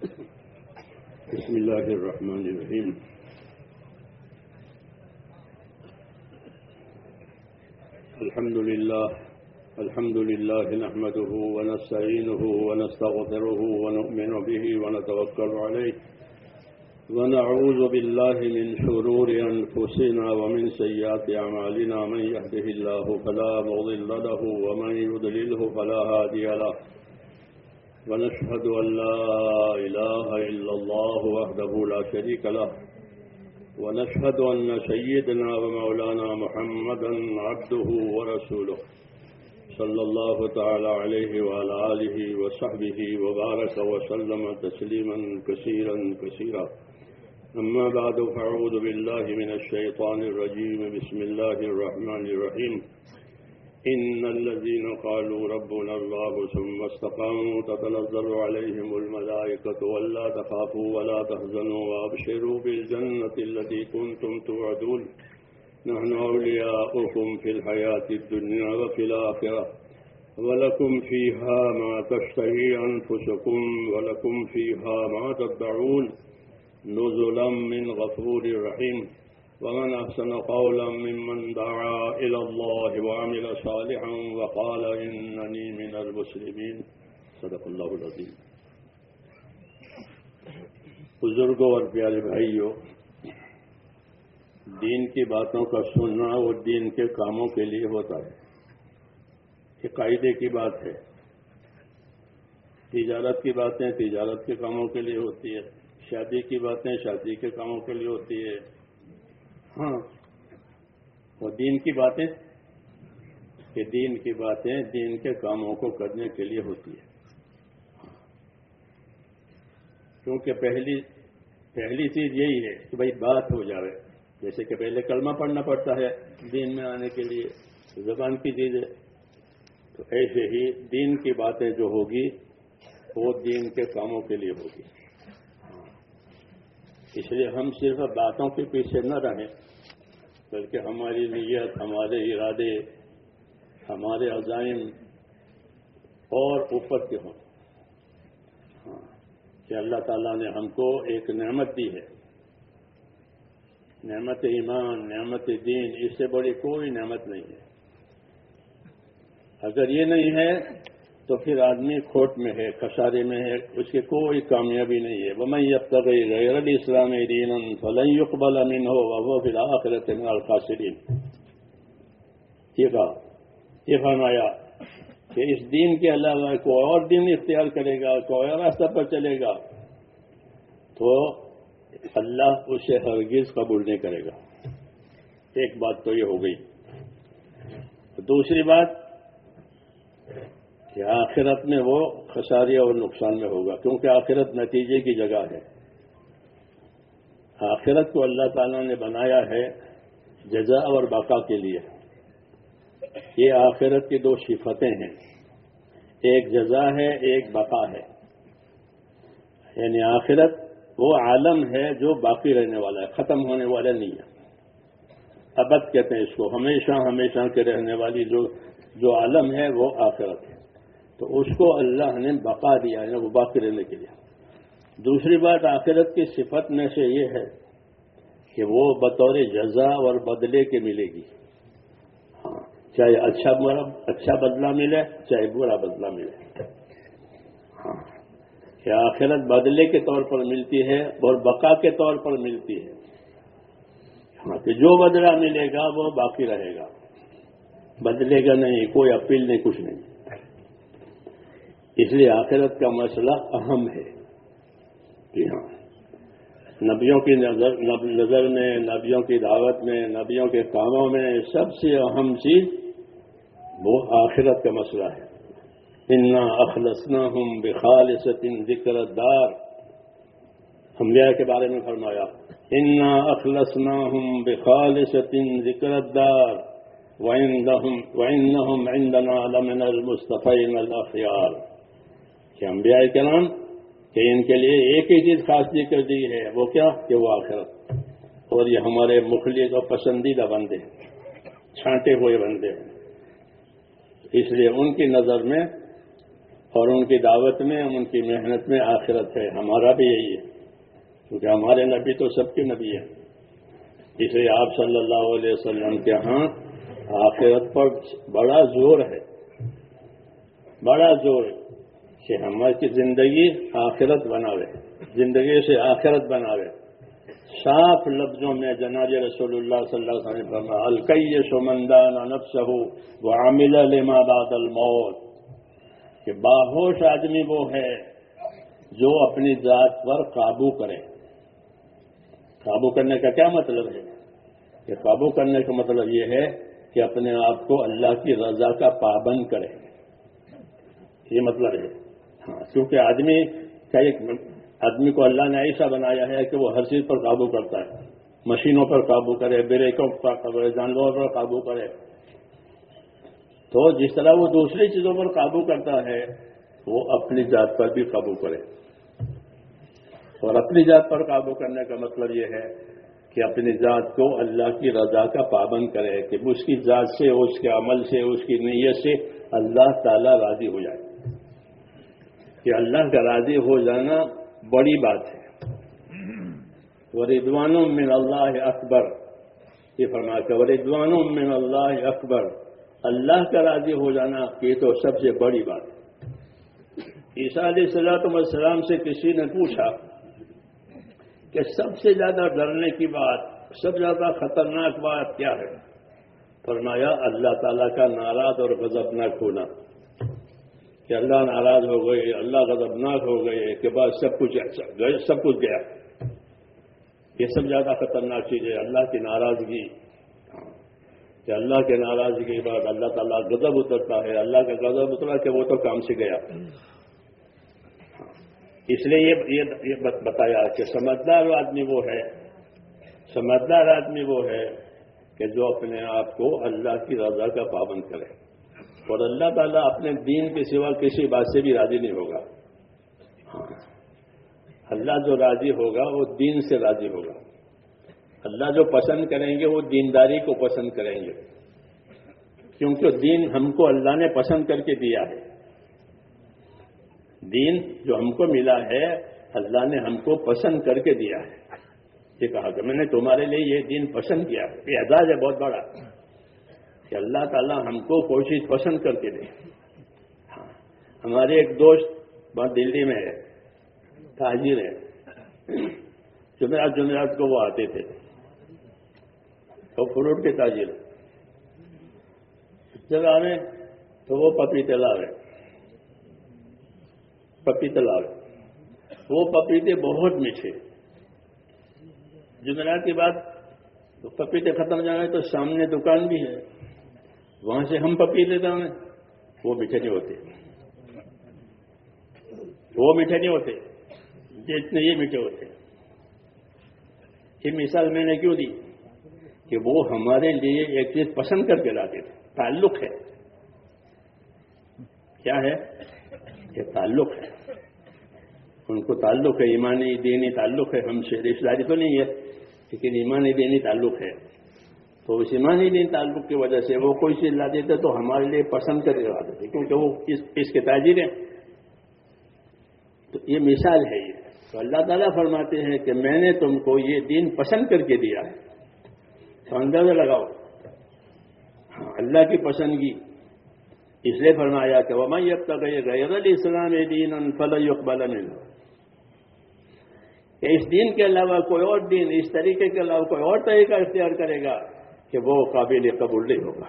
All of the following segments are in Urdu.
بسم الله الرحمن الرحيم. الحمد لله نحمده ونستعينه ونستغفره ونؤمن به ونتوكل عليه ونعوذ بالله من شرور أنفسنا ومن سيئات أعمالنا. من يهده الله فلا مضل له ومن يضلله فلا هادي له. ونشهد أن لا إله إلا الله وحده لا شريك له. ونشهد أن سيدنا ومولانا محمدا عبده ورسوله صلى الله تعالى عليه وعلى آله وصحبه وبارك وسلم تسليما كثيرا. أما بعد فأعوذ بالله من الشيطان الرجيم. بسم الله الرحمن الرحيم. إن الذين قالوا ربنا الله ثم استقاموا تتنزل عليهم الملائكة ولا تخافوا ولا تحزنوا وأبشروا بالجنة التي كنتم توعدون. نحن أولياؤكم في الحياة الدنيا وفي الآخرة ولكم فيها ما تشتهي أنفسكم ولكم فيها ما تدعون نزلا من غفور رحيم. ومن أحسن قولا ممن دعا إلى الله وعمل صالحا وقال إنني من المسلمين. صدق اللہ العظیم. بزرگوں اور پیارے بھائیوں، دین کی باتوں کا سننا وہ دین کے کاموں کے لیے ہوتا ہے. یہ قاعدے کی بات ہے. تجارت کی باتیں تجارت کے کاموں کے لیے ہوتی ہے، شادی کی باتیں شادی کے کاموں کے لیے ہوتی ہے. ہاں، وہ دین کی باتیں دین کے کاموں کو کرنے کے لیے ہوتی ہے. کیونکہ پہلی چیز یہی ہے کہ بھائی بات ہو جائے. جیسے کہ پہلے کلمہ پڑھنا پڑتا ہے دین میں آنے کے لیے، زبان کی چیز ہے. تو ایسے ہی دین کی باتیں جو ہوگی وہ دین کے کاموں کے لیے ہوگی. اس لیے ہم صرف باتوں کے پیچھے نہ رہیں، بلکہ ہماری نیت، ہمارے ارادے، ہمارے عزائم اور اوپر کے ہوں. کہ اللہ تعالیٰ نے ہم کو ایک نعمت دی ہے، نعمت ایمان، نعمت دین. اس سے بڑی کوئی نعمت نہیں ہے. اگر یہ نہیں ہے تو پھر آدمی کھوٹ میں ہے، خسارے میں ہے، اس کی کوئی کامیابی نہیں ہے. وَمَن يَبْتَغِ غَيْرَ الْإِسْلَامِ دِينًا فَلَن يُقْبَلَ مِنْهُ وَهُوَ فِي الْآخِرَةِ مِنَ الْخَاسِرِينَ. یہ فرمایا کہ اس دین کے علاوہ کوئی اور دین اختیار کرے گا، کوئی اور راستہ پر چلے گا تو اللہ اسے ہرگز قبول نہیں کرے گا. ایک بات تو یہ ہو گئی. دوسری بات کہ آخرت میں وہ خسارے اور نقصان میں ہوگا، کیونکہ آخرت نتیجے کی جگہ ہے. آخرت کو اللہ تعالیٰ نے بنایا ہے جزا اور بقا کے لیے. یہ آخرت کی دو صفتیں ہیں، ایک جزا ہے، ایک بقا ہے. یعنی آخرت وہ عالم ہے جو باقی رہنے والا ہے، ختم ہونے والا نہیں ہے. ابد کہتے ہیں اس کو، ہمیشہ کے رہنے والی جو عالم ہے وہ آخرت ہے. تو اس کو اللہ نے بقا دیا ہے، وہ باقی رہنے کے لیے. دوسری بات آخرت کی صفت میں سے یہ ہے کہ وہ بطور جزا اور بدلے کے ملے گی. ہاں، چاہے اچھا بدلہ ملے، چاہے برا بدلہ ملے. ہاں، کہ آخرت بدلے کے طور پر ملتی ہے اور بقا کے طور پر ملتی ہے. ہاں، کہ جو بدلہ ملے گا وہ باقی رہے گا، بدلے گا نہیں، کوئی اپیل نہیں، کچھ نہیں. اس لیے آخرت کا مسئلہ اہم ہے. جی ہاں، نبیوں کی نظر میں، نبیوں کی دعوت میں، نبیوں کے کاموں میں سب سے اہم چیز وہ آخرت کا مسئلہ ہے. انا اخلصناہم بخالصۃ ذکر الدار. انبیاء کے بارے میں فرمایا انا اخلصناہم بخالصۃ ذکر الدار وَإِنَّهُمْ عِنْدَنَا لَمِنَ الْمُصْطَفَيْنَ الْأَخْيَارِ. کہ انبیاء کرام کہ ان کے لیے ایک ہی چیز خاص ذکر دی ہے، وہ کیا کہ وہ آخرت. اور یہ ہمارے مخلص اور پسندیدہ بندے ہیں، چھانٹے ہوئے بندے ہیں. اس لیے ان کی نظر میں اور ان کی دعوت میں، ان کی محنت میں آخرت ہے. ہمارا بھی یہی ہے، کیونکہ ہمارے نبی تو سب کے نبی ہیں. اس لیے آپ صلی اللہ علیہ وسلم کے ہاں آخرت پر بڑا زور ہے، بڑا زور ہے کہ ہماری زندگی آخرت بناوے، زندگی سے آخرت بناوے. صاف لفظوں میں جناب رسول اللہ صلی اللہ علیہ وسلم نے فرمایا الکیس من دان نفسہ وعمل لما بعد الموت، کہ باہوش آدمی وہ ہے جو اپنی ذات پر قابو کرے. قابو کرنے کا کیا مطلب ہے؟ کہ قابو کرنے کا مطلب یہ ہے کہ اپنے آپ کو اللہ کی رضا کا پابند کرے، یہ مطلب ہے. ہاں، کیونکہ آدمی کو اللہ نے ایسا بنایا ہے کہ وہ ہر چیز پر قابو کرتا ہے. مشینوں پر قابو کرے، بریکوں پر قابو کرے، جانوروں پر قابو کرے. تو جس طرح وہ دوسری چیزوں پر قابو کرتا ہے وہ اپنی ذات پر بھی قابو کرے. اور اپنی ذات پر قابو کرنے کا مطلب یہ ہے کہ اپنی ذات کو اللہ کی رضا کا پابند کرے، کہ اس کی ذات سے، اس کے عمل سے، اس کی نیت سے اللہ تعالیٰ راضی ہو جائے. کہ اللہ کا راضی ہو جانا بڑی بات ہے. وَرِضْوَانٌ مِّنَ اللَّهِ اکبر، یہ فرمایا کہ وَرِضْوَانٌ مِّنَ اللَّهِ اکبر، اللہ کا راضی ہو جانا یہ تو سب سے بڑی بات ہے. عیسیٰ علیہ السلام سے کسی نے پوچھا کہ سب سے زیادہ ڈرنے کی بات، سب سے زیادہ خطرناک بات کیا ہے؟ فرمایا اللہ تعالیٰ کا ناراض اور غضبناک ہونا. کہ اللہ ناراض ہو گئے، اللہ غضبناک ہو گئے کہ بعد سب کچھ گیا. یہ سب زیادہ خطرناک چیز ہے، اللہ کی ناراضگی. کہ اللہ کے ناراضگی کے بعد اللہ تعالیٰ غضب اترتا ہے، اللہ کا غضب اترا کہ وہ تو کام سے گیا. اس لیے یہ بتایا کہ سمجھدار آدمی وہ ہے، سمجھدار آدمی وہ ہے کہ جو اپنے آپ کو اللہ کی رضا کا پابند کرے. اور اللہ تعالیٰ اپنے دین کے سوا کسی بات سے بھی راضی نہیں ہوگا. اللہ جو راضی ہوگا وہ دین سے راضی ہوگا. اللہ جو پسند کریں گے وہ دینداری کو پسند کریں گے، کیونکہ دین ہم کو اللہ نے پسند کر کے دیا ہے. دین جو ہم کو ملا ہے اللہ نے ہم کو پسند کر کے دیا ہے. یہ کہا کہ میں نے تمہارے لیے یہ دین پسند کیا ہے. یہ اعزاز ہے بہت بڑا کہ اللہ تعالیٰ ہم کو کوئی چیز پسند کر کے دے. ہاں، ہمارے ایک دوست بہت دلی میں ہے، تاجر ہے. جمعرات کو وہ آتے تھے، تو فروٹ کے تاجر. جب آئے تو وہ پپیتے لا رہے، پپیتے لا رہے. وہ پپیتے بہت میٹھے. جمعرات کے بعد پپیتے ختم ہو جائیں تو سامنے دکان بھی ہے، وہاں سے ہم پپیتے لانے. وہ میٹھے نہیں ہوتے، وہ میٹھے نہیں ہوتے جتنے یہ میٹھے ہوتے. یہ مثال میں نے کیوں دی کہ وہ ہمارے لیے ایک چیز پسند کر کے لاتے تھے. تعلق ہے. کیا ہے؟ یہ تعلق ہے. ان کو تعلق ہے، ایمانی دینی تعلق ہے. ہم سے رشتہ داری تو نہیں ہے لیکن ایمانی دینی تعلق ہے. تو اس ایمانی دینی تعلق کی وجہ سے وہ کوئی چیز لا دیتے تو ہمارے لیے پسند کر کے لاتے تھے، کیونکہ وہ اس کے تاجر ہیں. تو یہ مثال ہے. یہ تو اللہ تعالیٰ فرماتے ہیں کہ میں نے تم کو یہ دین پسند کر کے دیا ہے. تو اندازہ لگاؤ اللہ کی پسندگی. اس لیے فرمایا کہ وَمَن يَبْتَغِ غَيْرَ الْإِسْلَامِ دِينًا فَلَن يُقْبَلَ مِنْهُ، کہ اس دین کے علاوہ کوئی اور دین، اس طریقے کے علاوہ کوئی اور طریقہ اختیار کرے گا کہ وہ قابل قبول نہیں ہوگا.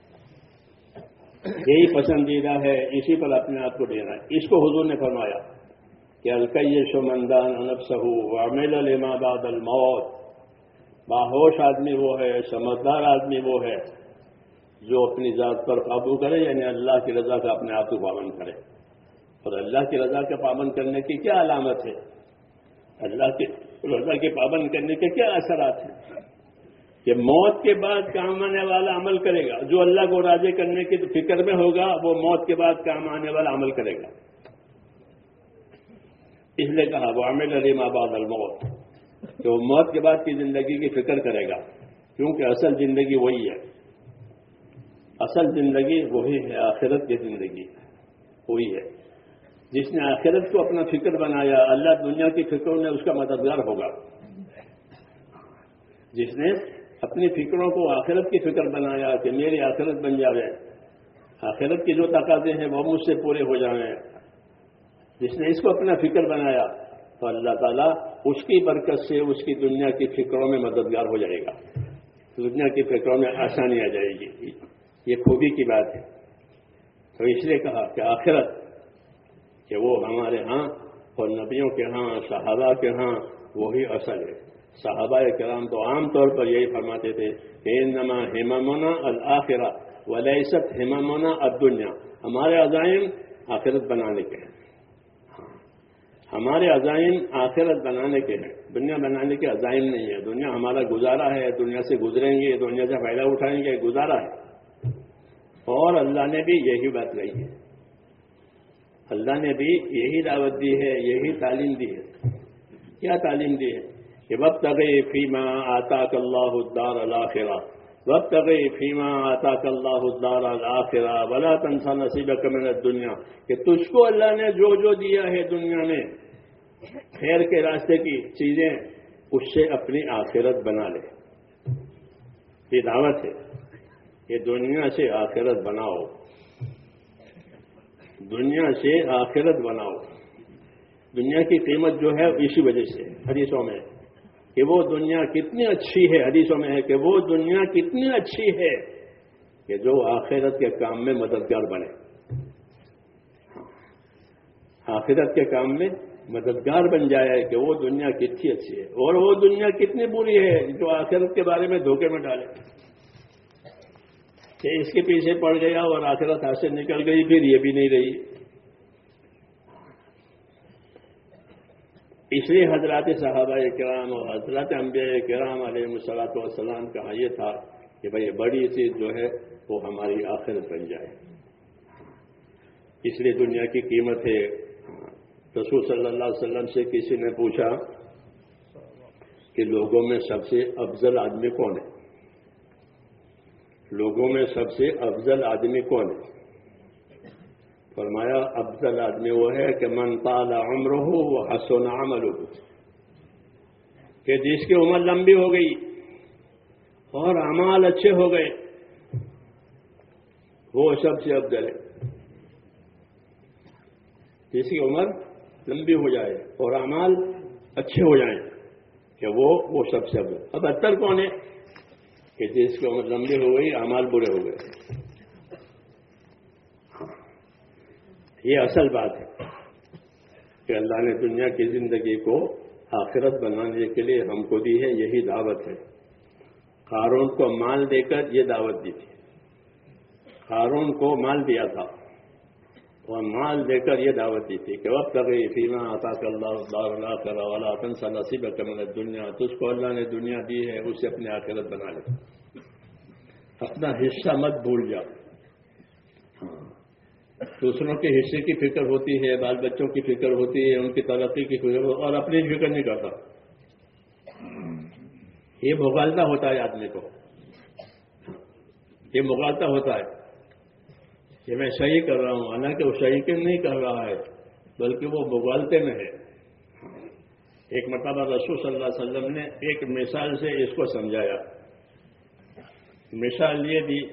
یہی پسندیدہ ہے، اسی پر اپنے آپ کو دینا ہے. اس کو حضور نے فرمایا کہ الکیس من دان نفسہ وعمل لما بعد الموت. باہوش آدمی وہ ہے، سمجھدار آدمی وہ ہے جو اپنی ذات پر قابو کرے، یعنی اللہ کی رضا کا اپنے آپ کو پابند کرے. اور اللہ کی رضا کے پابند کرنے کی کیا علامت ہے؟ اللہ کی رضا کے پابند کرنے کے کیا اثرات ہیں؟ کہ موت کے بعد کام آنے والا عمل کرے گا. جو اللہ کو راضی کرنے کی فکر میں ہوگا وہ موت کے بعد کام آنے والا عمل کرے گا. اس لیے کہا وَعَمِلَ لِمَا بَعْدَ الْمَوْتِ، کہ وہ موت کے بعد کی زندگی کی فکر کرے گا. کیونکہ اصل زندگی وہی ہے، اصل زندگی وہی ہے، آخرت کی زندگی وہی ہے. جس نے آخرت کو اپنا فکر بنایا اللہ دنیا کی فکروں میں اس کا مددگار ہوگا. جس نے اپنی فکروں کو آخرت کی فکر بنایا کہ میری آخرت بن جائے، آخرت کے جو تقاضے ہیں وہ مجھ سے پورے ہو جائیں، جس نے اس کو اپنا فکر بنایا تو اللہ تعالیٰ اس کی برکت سے اس کی دنیا کی فکروں میں مددگار ہو جائے گا، دنیا کی فکروں میں آسانی آ جائے گی. یہ خوبی کی بات ہے. تو اس لیے کہا کہ آخرت کہ وہ ہمارے ہاں اور نبیوں کے ہاں صحابہ کے ہاں وہی اصل ہے. صحابہ کرام تو عام طور پر یہی فرماتے تھے کہ انما ہممنا الآخرہ ولیست ہممنا الدنیا. ہمارے عزائم آخرت بنانے کے ہیں، ہمارے عزائم آخرت بنانے کے ہیں، دنیا بنانے کے عزائم نہیں ہے. دنیا ہمارا گزارا ہے، دنیا سے گزریں گے، دنیا سے فائدہ اٹھائیں گے، گزارا ہے. اور اللہ نے بھی یہی بات کہی ہے، اللہ نے بھی یہی دعوت دی ہے، یہی تعلیم دی ہے. کیا تعلیم دی ہے کہ وابتغِ فیما آتاک اللہ الدار الآخرہ، وابتغِ فیما آتاک اللہ الدار الآخرہ ولا تنس نصیبک من الدنیا، کہ تجھ کو اللہ نے جو جو دیا ہے دنیا میں خیر کے راستے کی چیزیں اس سے اپنی آخرت بنا لے. یہ دعوت ہے کہ دنیا سے آخرت بناؤ، دنیا سے آخرت بناؤ. دنیا کی قیمت جو ہے اسی وجہ سے حدیثوں میں کہ وہ دنیا کتنی اچھی ہے، حدیثوں میں ہے کہ وہ دنیا کتنی اچھی ہے کہ جو آخرت کے کام میں مددگار بنے. آخرت کے کام میں مددگار بن جائے کہ وہ دنیا کتنی اچھی ہے، اور وہ دنیا کتنی بری ہے جو آخرت کے بارے میں دھوکے میں ڈالے کہ اس کے پیچھے پڑ گیا اور آخرت ہاتھ سے نکل گئی، پھر یہ بھی نہیں رہی. اس لیے حضرات صحابہ کرام اور حضرات انبیاء کرام علیہ الصلوۃ والسلام کا یہ تھا کہ بھئی بڑی چیز جو ہے وہ ہماری آخرت بن جائے. اس لیے دنیا کی قیمت ہے. رسول صلی اللہ علیہ وسلم سے کسی نے پوچھا کہ لوگوں میں سب سے افضل آدمی کون ہے؟ لوگوں میں سب سے افضل آدمی کون ہے؟ فرمایا افضل آدمی وہ ہے کہ من طال عمرہ وحسن عملہ، کہ جس کی عمر لمبی ہو گئی اور اعمال اچھے ہو گئے وہ سب سے افضل ہے. جس کی عمر لمبی ہو جائے اور اعمال اچھے ہو جائیں کہ وہ سب سے افضل. اب اتر کون ہے؟ کہ جس کی عمر لمبی ہو گئی اعمال برے ہو گئے. یہ اصل بات ہے کہ اللہ نے دنیا کی زندگی کو آخرت بنانے کے لیے ہم کو دی ہے، یہی دعوت ہے. قارون کو مال دے کر یہ دعوت دی تھی. قارون کو مال دیا تھا اور مال دے کر یہ دعوت دی تھی کہ وابتغِ فیما آتاک اللہ الدار الآخرہ ولا تنس نصیبک من الدنیا. تجھ کو اللہ نے دنیا دی ہے، اسے اپنی آخرت بنا لے، اپنا حصہ مت بھول جا. دوسروں کے حصے کی فکر ہوتی ہے، بال بچوں کی فکر ہوتی ہے، ان کی ترقی کی فکر ہوتی ہے، اور اپنی فکر نہیں کرتا. یہ مغالطہ ہوتا ہے آدمی کو، یہ مغالطہ ہوتا ہے کہ میں صحیح کر رہا ہوں، حالانکہ وہ صحیح کیوں نہیں کر رہا ہے بلکہ وہ مغالطے میں ہے. ایک مرتبہ رسول صلی اللہ علیہ وسلم نے ایک مثال سے اس کو سمجھایا. مثال یہ دی،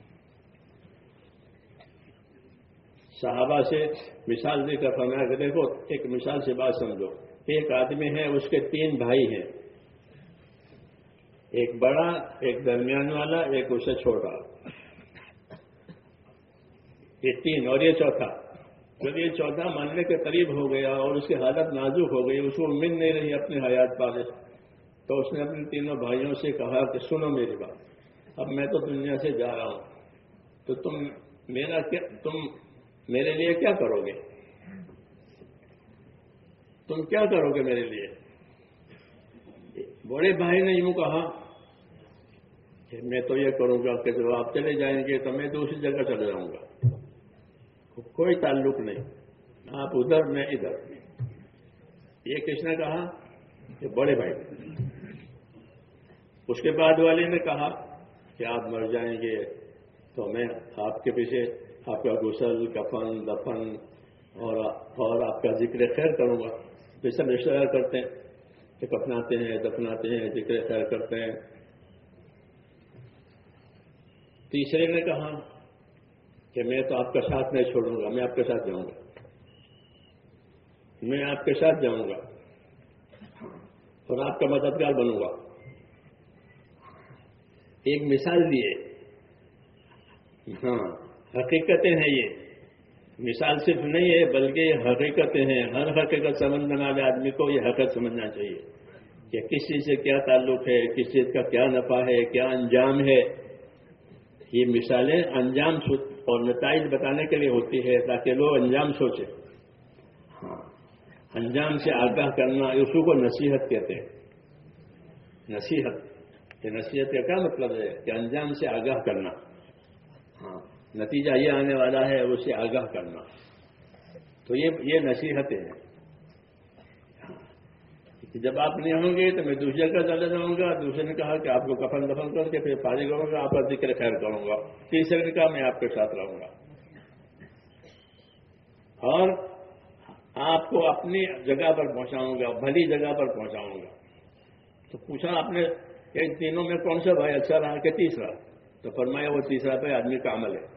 صحابہ سے مثال دے کر فرمایا کہ دیکھو ایک مثال سے بات سمجھو. ایک آدمی ہے، اس کے 3 بھائی ہیں، ایک بڑا، ایک درمیان والا، ایک اس سے چھوٹا. یہ 3 اور یہ چوتھا. جب یہ چوتھا مرنے کے قریب ہو گیا اور اس کی حالت نازک ہو گئی، اس کو امید نہیں رہی اپنی حیات پالے، تو اس نے اپنے تینوں بھائیوں سے کہا کہ سنو میری بات، اب میں تو دنیا سے جا رہا ہوں، تو تم میرے لیے کیا کرو گے؟ تم کیا کرو گے میرے لیے؟ بڑے بھائی نے یوں کہا کہ میں تو یہ کروں گا کہ جب آپ چلے جائیں گے تو میں دوسری جگہ چلے جاؤں گا، کوئی تعلق نہیں، آپ ادھر میں ادھر. یہ کس نے کہا؟ کہ بڑے بھائی. اس کے بعد والے نے کہا کہ آپ مر جائیں گے تو میں آپ کے پیچھے آپ کا غسل، کفن، دفن اور آپ کا ذکر خیر کروں گا. تو سب رشتہ دار کرتے ہیں کہ کفناتے ہیں, دفناتے ہیں, ذکر خیر کرتے ہیں. تیسرے نے کہا کہ میں تو آپ کا ساتھ نہیں چھوڑوں گا, میں آپ کے ساتھ جاؤں گا, میں آپ کے ساتھ جاؤں گا اور آپ کا مددگار بنوں گا. ایک مثال دیے. ہاں, حقیقتیں ہیں یہ, مثال صرف نہیں ہے بلکہ یہ حقیقتیں ہیں. ہر حقیقت سمجھنے والے آدمی کو یہ حقیقت سمجھنا چاہیے کہ کس چیز سے کیا تعلق ہے, کس چیز کا کیا نفع ہے, کیا انجام ہے. یہ مثالیں انجام اور نتائج بتانے کے لیے ہوتی ہے تاکہ لوگ انجام سوچیں. ہاں, انجام سے آگاہ کرنا, اسی کو نصیحت کہتے ہیں. نصیحت, کہ نصیحت کا کیا مطلب ہے کہ انجام سے آگاہ کرنا. ہاں, نتیجہ یہ آنے والا ہے اسے آگاہ کرنا. تو یہ نصیحتیں ہیں. جب آپ نہیں ہوں گے تو میں دوسرے کا چلے جاؤں گا. دوسرے نے کہا کہ آپ کو کفن دفن کر کے پھر فارغ کروں گا, آپ کا ذکر خیر کروں گا. تیسرے نے کہا میں آپ کے ساتھ رہوں گا اور آپ کو اپنی جگہ پر پہنچاؤں گا, بھلی جگہ پر پہنچاؤں گا. تو پوچھا آپ نے کہ تینوں میں کون سا بھائی اچھا رہا کہ تیسرا؟ تو فرمایا وہ تیسرا بھائی آدمی کا عمل ہے.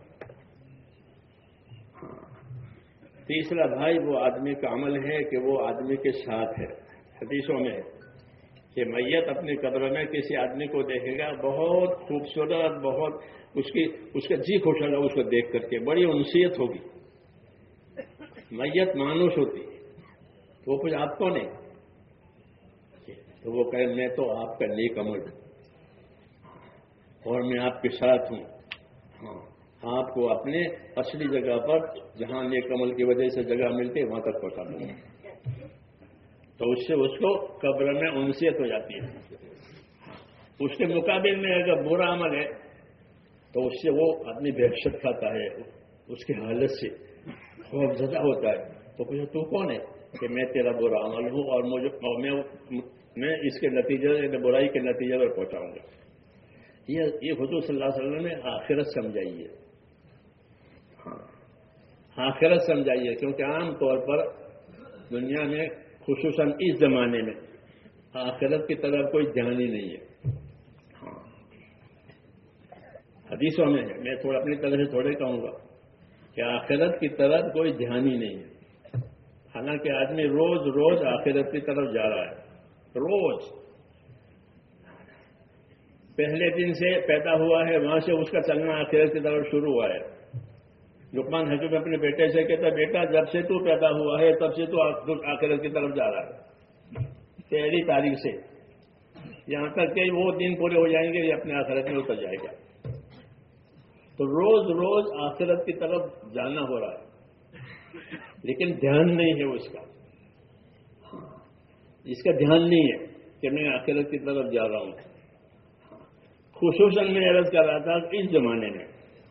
تیسرا بھائی وہ آدمی کا عمل ہے کہ وہ آدمی کے ساتھ ہے. حدیثوں میں کہ میت اپنی قبر میں کسی آدمی کو دیکھے گا, بہت خوبصورت, بہت اس کا جی خوش ہوگا اس کو دیکھ کر کے, بڑی انسیت ہوگی. میت مانوس ہوتی ہے. تو وہ کچھ آپ کو نہیں, تو وہ کہے میں تو آپ کا نیک عمل ہوں اور میں آپ کے ساتھ ہوں. ہاں, آپ کو اپنے اصلی جگہ پر جہاں نیک عمل کی وجہ سے جگہ ملتی ہے وہاں تک پہنچا دوں گا. تو اس سے اس کو قبر میں انسیت ہو جاتی ہے. اس کے مقابل میں اگر برا عمل ہے تو اس سے وہ آدمی وحشت کھاتا ہے, اس کی حالت سے خوف زدہ ہوتا ہے. تو پوچھا تو کون ہے؟ کہ میں تیرا برا عمل ہوں اور میں اس کے نتیجے, برائی کے نتیجے پر پہنچاؤں گا. یہ حضور صلی اللہ علیہ وسلم نے آخرت سمجھائی ہے. ہاں, آخرت سمجھائی ہے, کیونکہ عام طور پر دنیا میں خصوصاً اس زمانے میں آخرت کی طرف کوئی دھیان ہی نہیں ہے. ہاں, حدیثوں میں ہے, میں اپنی طرف سے تھوڑے کہوں گا کہ آخرت کی طرف کوئی دھیان ہی نہیں ہے. حالانکہ آدمی روز روز آخرت کی طرف جا رہا ہے. روز پہلے دن سے پیدا ہوا ہے, وہاں سے اس کا چلنا آخرت کی طرف شروع ہوا ہے. لقمان حکیم اپنے بیٹے سے کہتا, بیٹا جب سے تو پیدا ہوا ہے تب سے تو آخرت کی طرف جا رہا ہے, پہلی تاریخ سے, یہاں تک کہ وہ دن پورے ہو جائیں گے یہ اپنے آخرت میں اتر جائے گا. تو روز روز آخرت کی طرف جانا ہو رہا ہے, لیکن دھیان نہیں ہے اس کا. اس کا دھیان نہیں ہے کہ میں آخرت کی طرف جا رہا ہوں. خصوصاً میں عرض کر رہا تھا اس زمانے میں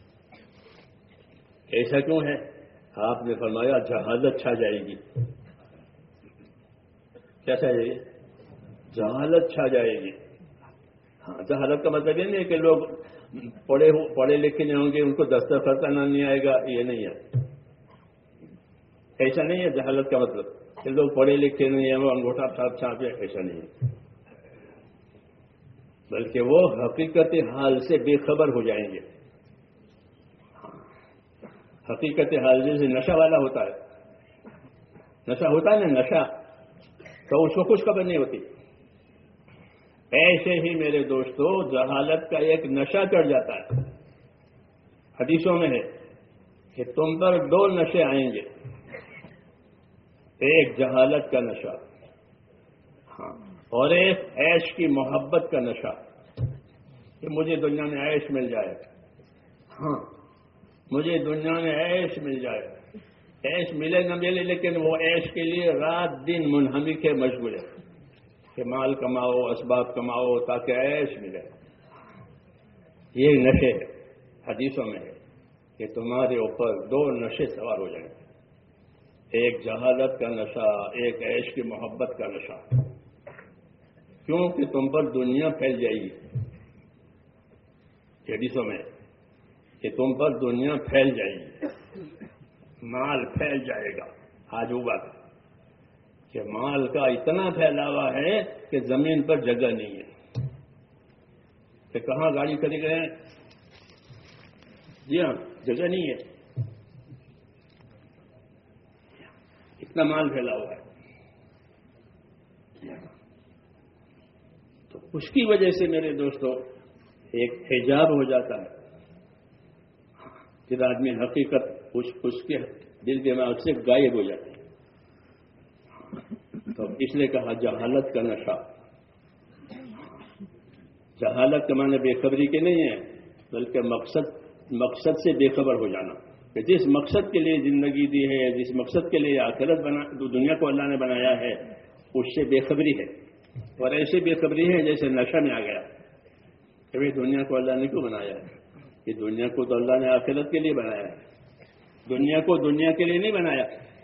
ایسا کیوں ہے؟ آپ نے فرمایا جہالت چھا جائے گی. کیسا ہے یہ؟ جہالت چھا جائے گی. ہاں, جہالت کا مطلب یہ نہیں ہے کہ لوگ پڑھے لکھے نہیں ہوں گے, ان کو دستخط کرنا نہیں آئے گا, یہ نہیں ہے. ایسا نہیں ہے جہالت کا مطلب کہ لوگ پڑھے لکھے نہیں ہیں, وہ انگوٹھا چھاپے, ایسا نہیں ہے. بلکہ وہ حقیقت حال سے بے خبر ہو جائیں گے. حقیقت حال جیسے نشہ والا ہوتا ہے, نشہ ہوتا ہے نا, نشہ تو اس کو کچھ خبر نہیں ہوتی. ایسے ہی میرے دوستو جہالت کا ایک نشہ چڑھ جاتا ہے. حدیثوں میں ہے کہ تم پر 2 نشے آئیں گے. ایک جہالت کا نشہ, ہاں, اور ایک عیش کی محبت کا نشہ, کہ مجھے دنیا میں عیش مل جائے. ہاں, مجھے دنیا میں عیش مل جائے. عیش ملے نہ ملے لیکن وہ عیش کے لیے رات دن منہمک ہے, مشغول ہے کہ مال کماؤ, اسباب کماؤ تاکہ عیش ملے. یہ نشے ہے. حدیثوں میں ہے کہ تمہارے اوپر 2 نشے سوار ہو جائیں. ایک جہالت کا نشہ, ایک عیش کی محبت کا نشہ. کیونکہ تم پر دنیا پھیل جائے گی. حدیثوں میں کہ تم پر دنیا پھیل جائے گی, مال پھیل جائے گا, آج وہ بات کہ مال کا اتنا پھیلاوا ہے کہ زمین پر جگہ نہیں ہے کہ کہاں گاڑی خرید رہے ہیں. جی ہاں، جگہ نہیں ہے، اتنا مال پھیلا ہوا ہے. تو اس کی وجہ سے میرے دوستوں ایک حجاب ہو جاتا ہے، پھر آدمی حقیقت اس کے دل دماغ سے غائب ہو جاتی ہے. تو اس لیے کہا جہالت کا نشہ. جہالت کا معنی بے خبری کے نہیں ہے، بلکہ مقصد سے بے خبر ہو جانا. کہ جس مقصد کے لیے زندگی دی ہے، جس مقصد کے لیے آخرت دنیا کو اللہ نے بنایا ہے، اس سے بے خبری ہے. اور ایسی بے خبری ہے جیسے نشہ میں آ گیا کہ بھائی دنیا کو اللہ نے کیوں بنایا ہے؟ کہ دنیا کو تو اللہ نے آخرت کے لیے بنایا ہے. دنیا کو دنیا کے لیے نہیں بنایا،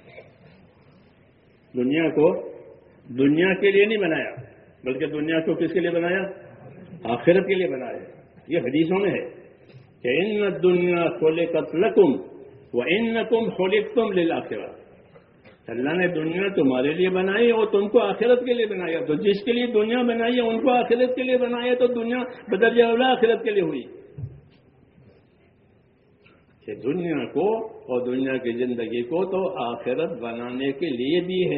دنیا کو دنیا کے لیے نہیں بنایا، بلکہ دنیا کو کس کے لیے بنایا؟ آخرت کے لیے بنایا. یہ حدیثوں میں ہے کہ ان الدنیا خلقت لکم وانکم خلقتم للآخرہ. اللہ نے دنیا تمہارے لیے بنائی اور تم کو آخرت کے لیے بنایا. تو جس کے لیے دنیا بنائی ہے ان کو آخرت کے لیے بنایا، تو دنیا بدرجہ اولا آخرت کے لیے ہوئی. کہ دنیا کو اور دنیا کی زندگی کو تو آخرت بنانے کے لیے بھی ہے.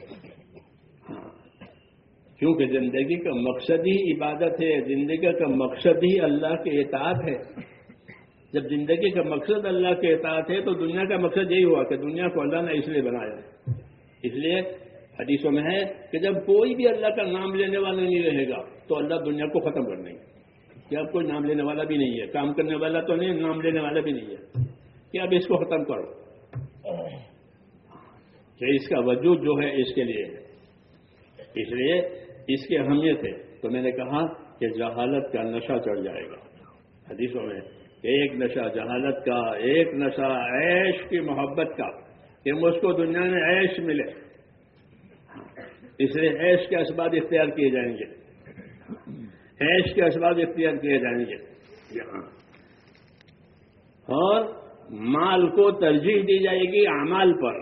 کیونکہ زندگی کا مقصد ہی عبادت ہے، زندگی کا مقصد ہی اللہ کے اطاعت ہے. جب زندگی کا مقصد اللہ کے اطاعت ہے تو دنیا کا مقصد یہی ہوا کہ دنیا کو اللہ نے اس لیے بنایا. اس لیے حدیثوں میں ہے کہ جب کوئی بھی اللہ کا نام لینے والا نہیں رہے گا تو اللہ دنیا کو ختم کر دیں گے. کہ اب کوئی نام لینے والا بھی نہیں ہے، کام کرنے والا تو نہیں، نام لینے والا بھی نہیں ہے، کہ اب اس کو ختم کرو. کہ اس کا وجود جو ہے اس کے لیے ہے، اس لیے اس کی اہمیت ہے. تو میں نے کہا کہ جہالت کا نشہ چڑھ جائے گا. حدیثوں میں ایک نشہ جہالت کا، ایک نشہ عیش کی محبت کا، کہ مجھ کو دنیا میں عیش ملے، اس لیے عیش کے اسباب اختیار کیے جائیں گے، عیش کے اسباب اختیار کیے جائیں گے. اور مال کو ترجیح دی جائے گی اعمال پر.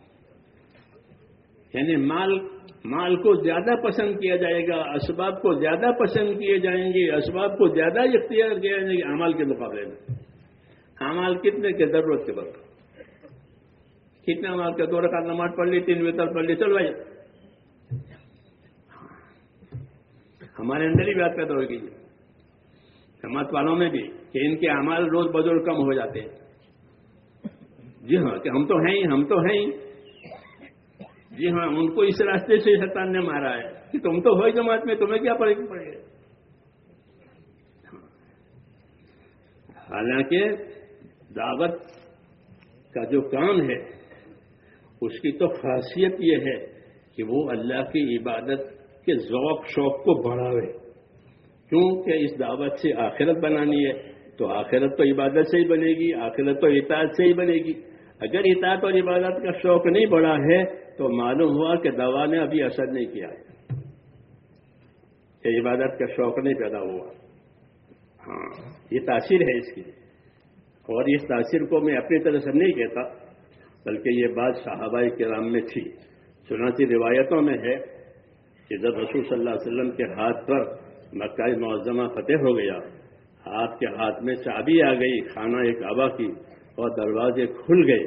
یعنی مال کو زیادہ پسند کیا جائے گا، اسباب کو زیادہ پسند کیے جائیں گے، اسباب کو زیادہ اختیار کیا جائیں گے اعمال کے مقابلے میں. اعمال کتنے کے؟ ضرورت کے وقت. کتنے اعمال کا؟ 2 رکعت نماز پڑھ لی، 3 وتر پڑھ لی، چل بھائی. ہمارے اندر ہی بات پیدا ہوگی جماعت والوں میں بھی کہ ان کے اعمال روز بروز کم ہو جاتے ہیں. جی ہاں، کہ ہم تو ہیں ہی، ہم تو ہیں ہی. جی ہاں، ان کو اس راستے سے شیطان نے مارا ہے کہ تم تو ہو جماعت میں، تمہیں کیا پڑے گا. حالانکہ دعوت کا جو کام ہے اس کی تو خاصیت یہ ہے کہ وہ اللہ کی عبادت کے ذوق شوق کو بڑھاوے. کیونکہ اس دعوت سے آخرت بنانی ہے، تو آخرت تو عبادت سے ہی بنے گی، آخرت تو اطاعت سے ہی بنے گی. اگر اطاعت اور عبادت کا شوق نہیں بڑھا ہے تو معلوم ہوا کہ دوا نے ابھی اثر نہیں کیا ہے، کہ عبادت کا شوق نہیں پیدا ہوا. ہاں، یہ تاثیر ہے اس کی. اور اس تاثیر کو میں اپنی طرح سے نہیں کہتا، بلکہ یہ بات صحابہ کرام میں تھی. چنانچہ روایتوں میں ہے کہ جب رسول صلی اللہ علیہ وسلم کے ہاتھ پر مکہ معظمہ فتح ہو گیا، آپ کے ہاتھ میں چابی آ گئی خانہ کعبہ کی اور دروازے کھل گئے،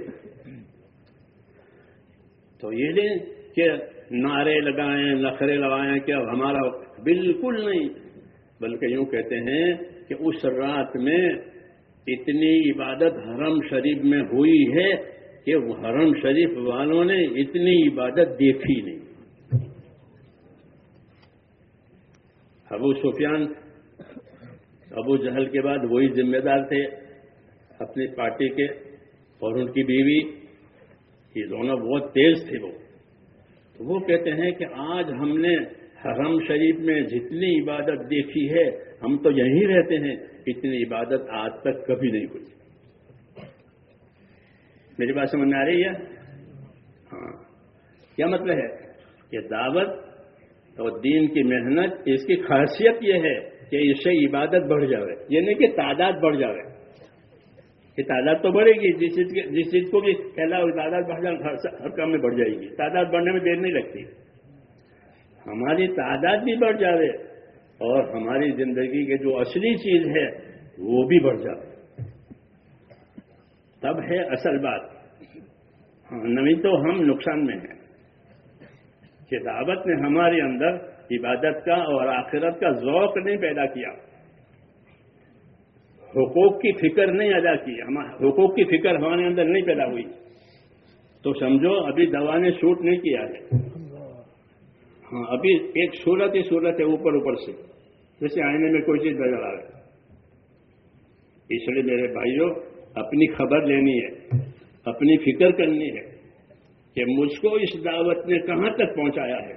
تو یہ نہیں کہ نعرے لگائیں، نخرے لگائیں کہ اب ہمارا بالکل نہیں، بلکہ یوں کہتے ہیں کہ اس رات میں اتنی عبادت حرم شریف میں ہوئی ہے کہ حرم شریف والوں نے اتنی عبادت دیکھی نہیں. ابو سفیان، ابو جہل کے بعد وہی ذمہ دار تھے اپنی پارٹی کے، اور ان کی بیوی، یہ دونوں بہت تیز تھے. تو وہ کہتے ہیں کہ آج ہم نے حرم شریف میں جتنی عبادت دیکھی ہے، ہم تو یہیں رہتے ہیں، اتنی عبادت آج تک کبھی نہیں ہوئی. میری بات سمجھ میں آ رہی ہے؟ ہاں. کیا مطلب ہے کہ دعوت اور دین کی محنت، اس کی خاصیت یہ ہے کہ اس سے عبادت بڑھ جاوے، یہ نہیں کہ تعداد بڑھ جاوے. کہ تعداد تو بڑھے گی، جس چیز کو بھی پھیلاؤ تعداد بڑھ جائے، ہر کام میں بڑھ جائے گی، تعداد بڑھنے میں دیر نہیں لگتی۔ ہماری تعداد بھی بڑھ جائے اور ہماری زندگی کے جو اصلی چیز ہے وہ بھی بڑھ جائے، تب ہے اصل بات۔ نہیں تو ہم نقصان میں ہیں کہ دعوت نے ہمارے اندر عبادت کا اور آخرت کا ذوق نہیں پیدا کیا، حقوق کی فکر نہیں ادا کی، حقوق کی فکر ہمارے اندر نہیں پیدا ہوئی، تو سمجھو ابھی دوا نے شوٹ نہیں کیا ہے۔ ہاں، ابھی ایک صورت ہی صورت ہے اوپر سے، جیسے آئینے میں کوئی چیز نظر آ رہا ہے۔ اس لیے میرے بھائیوں، اپنی خبر لینی ہے، اپنی فکر کرنی ہے کہ مجھ کو اس دعوت نے کہاں تک پہنچایا ہے۔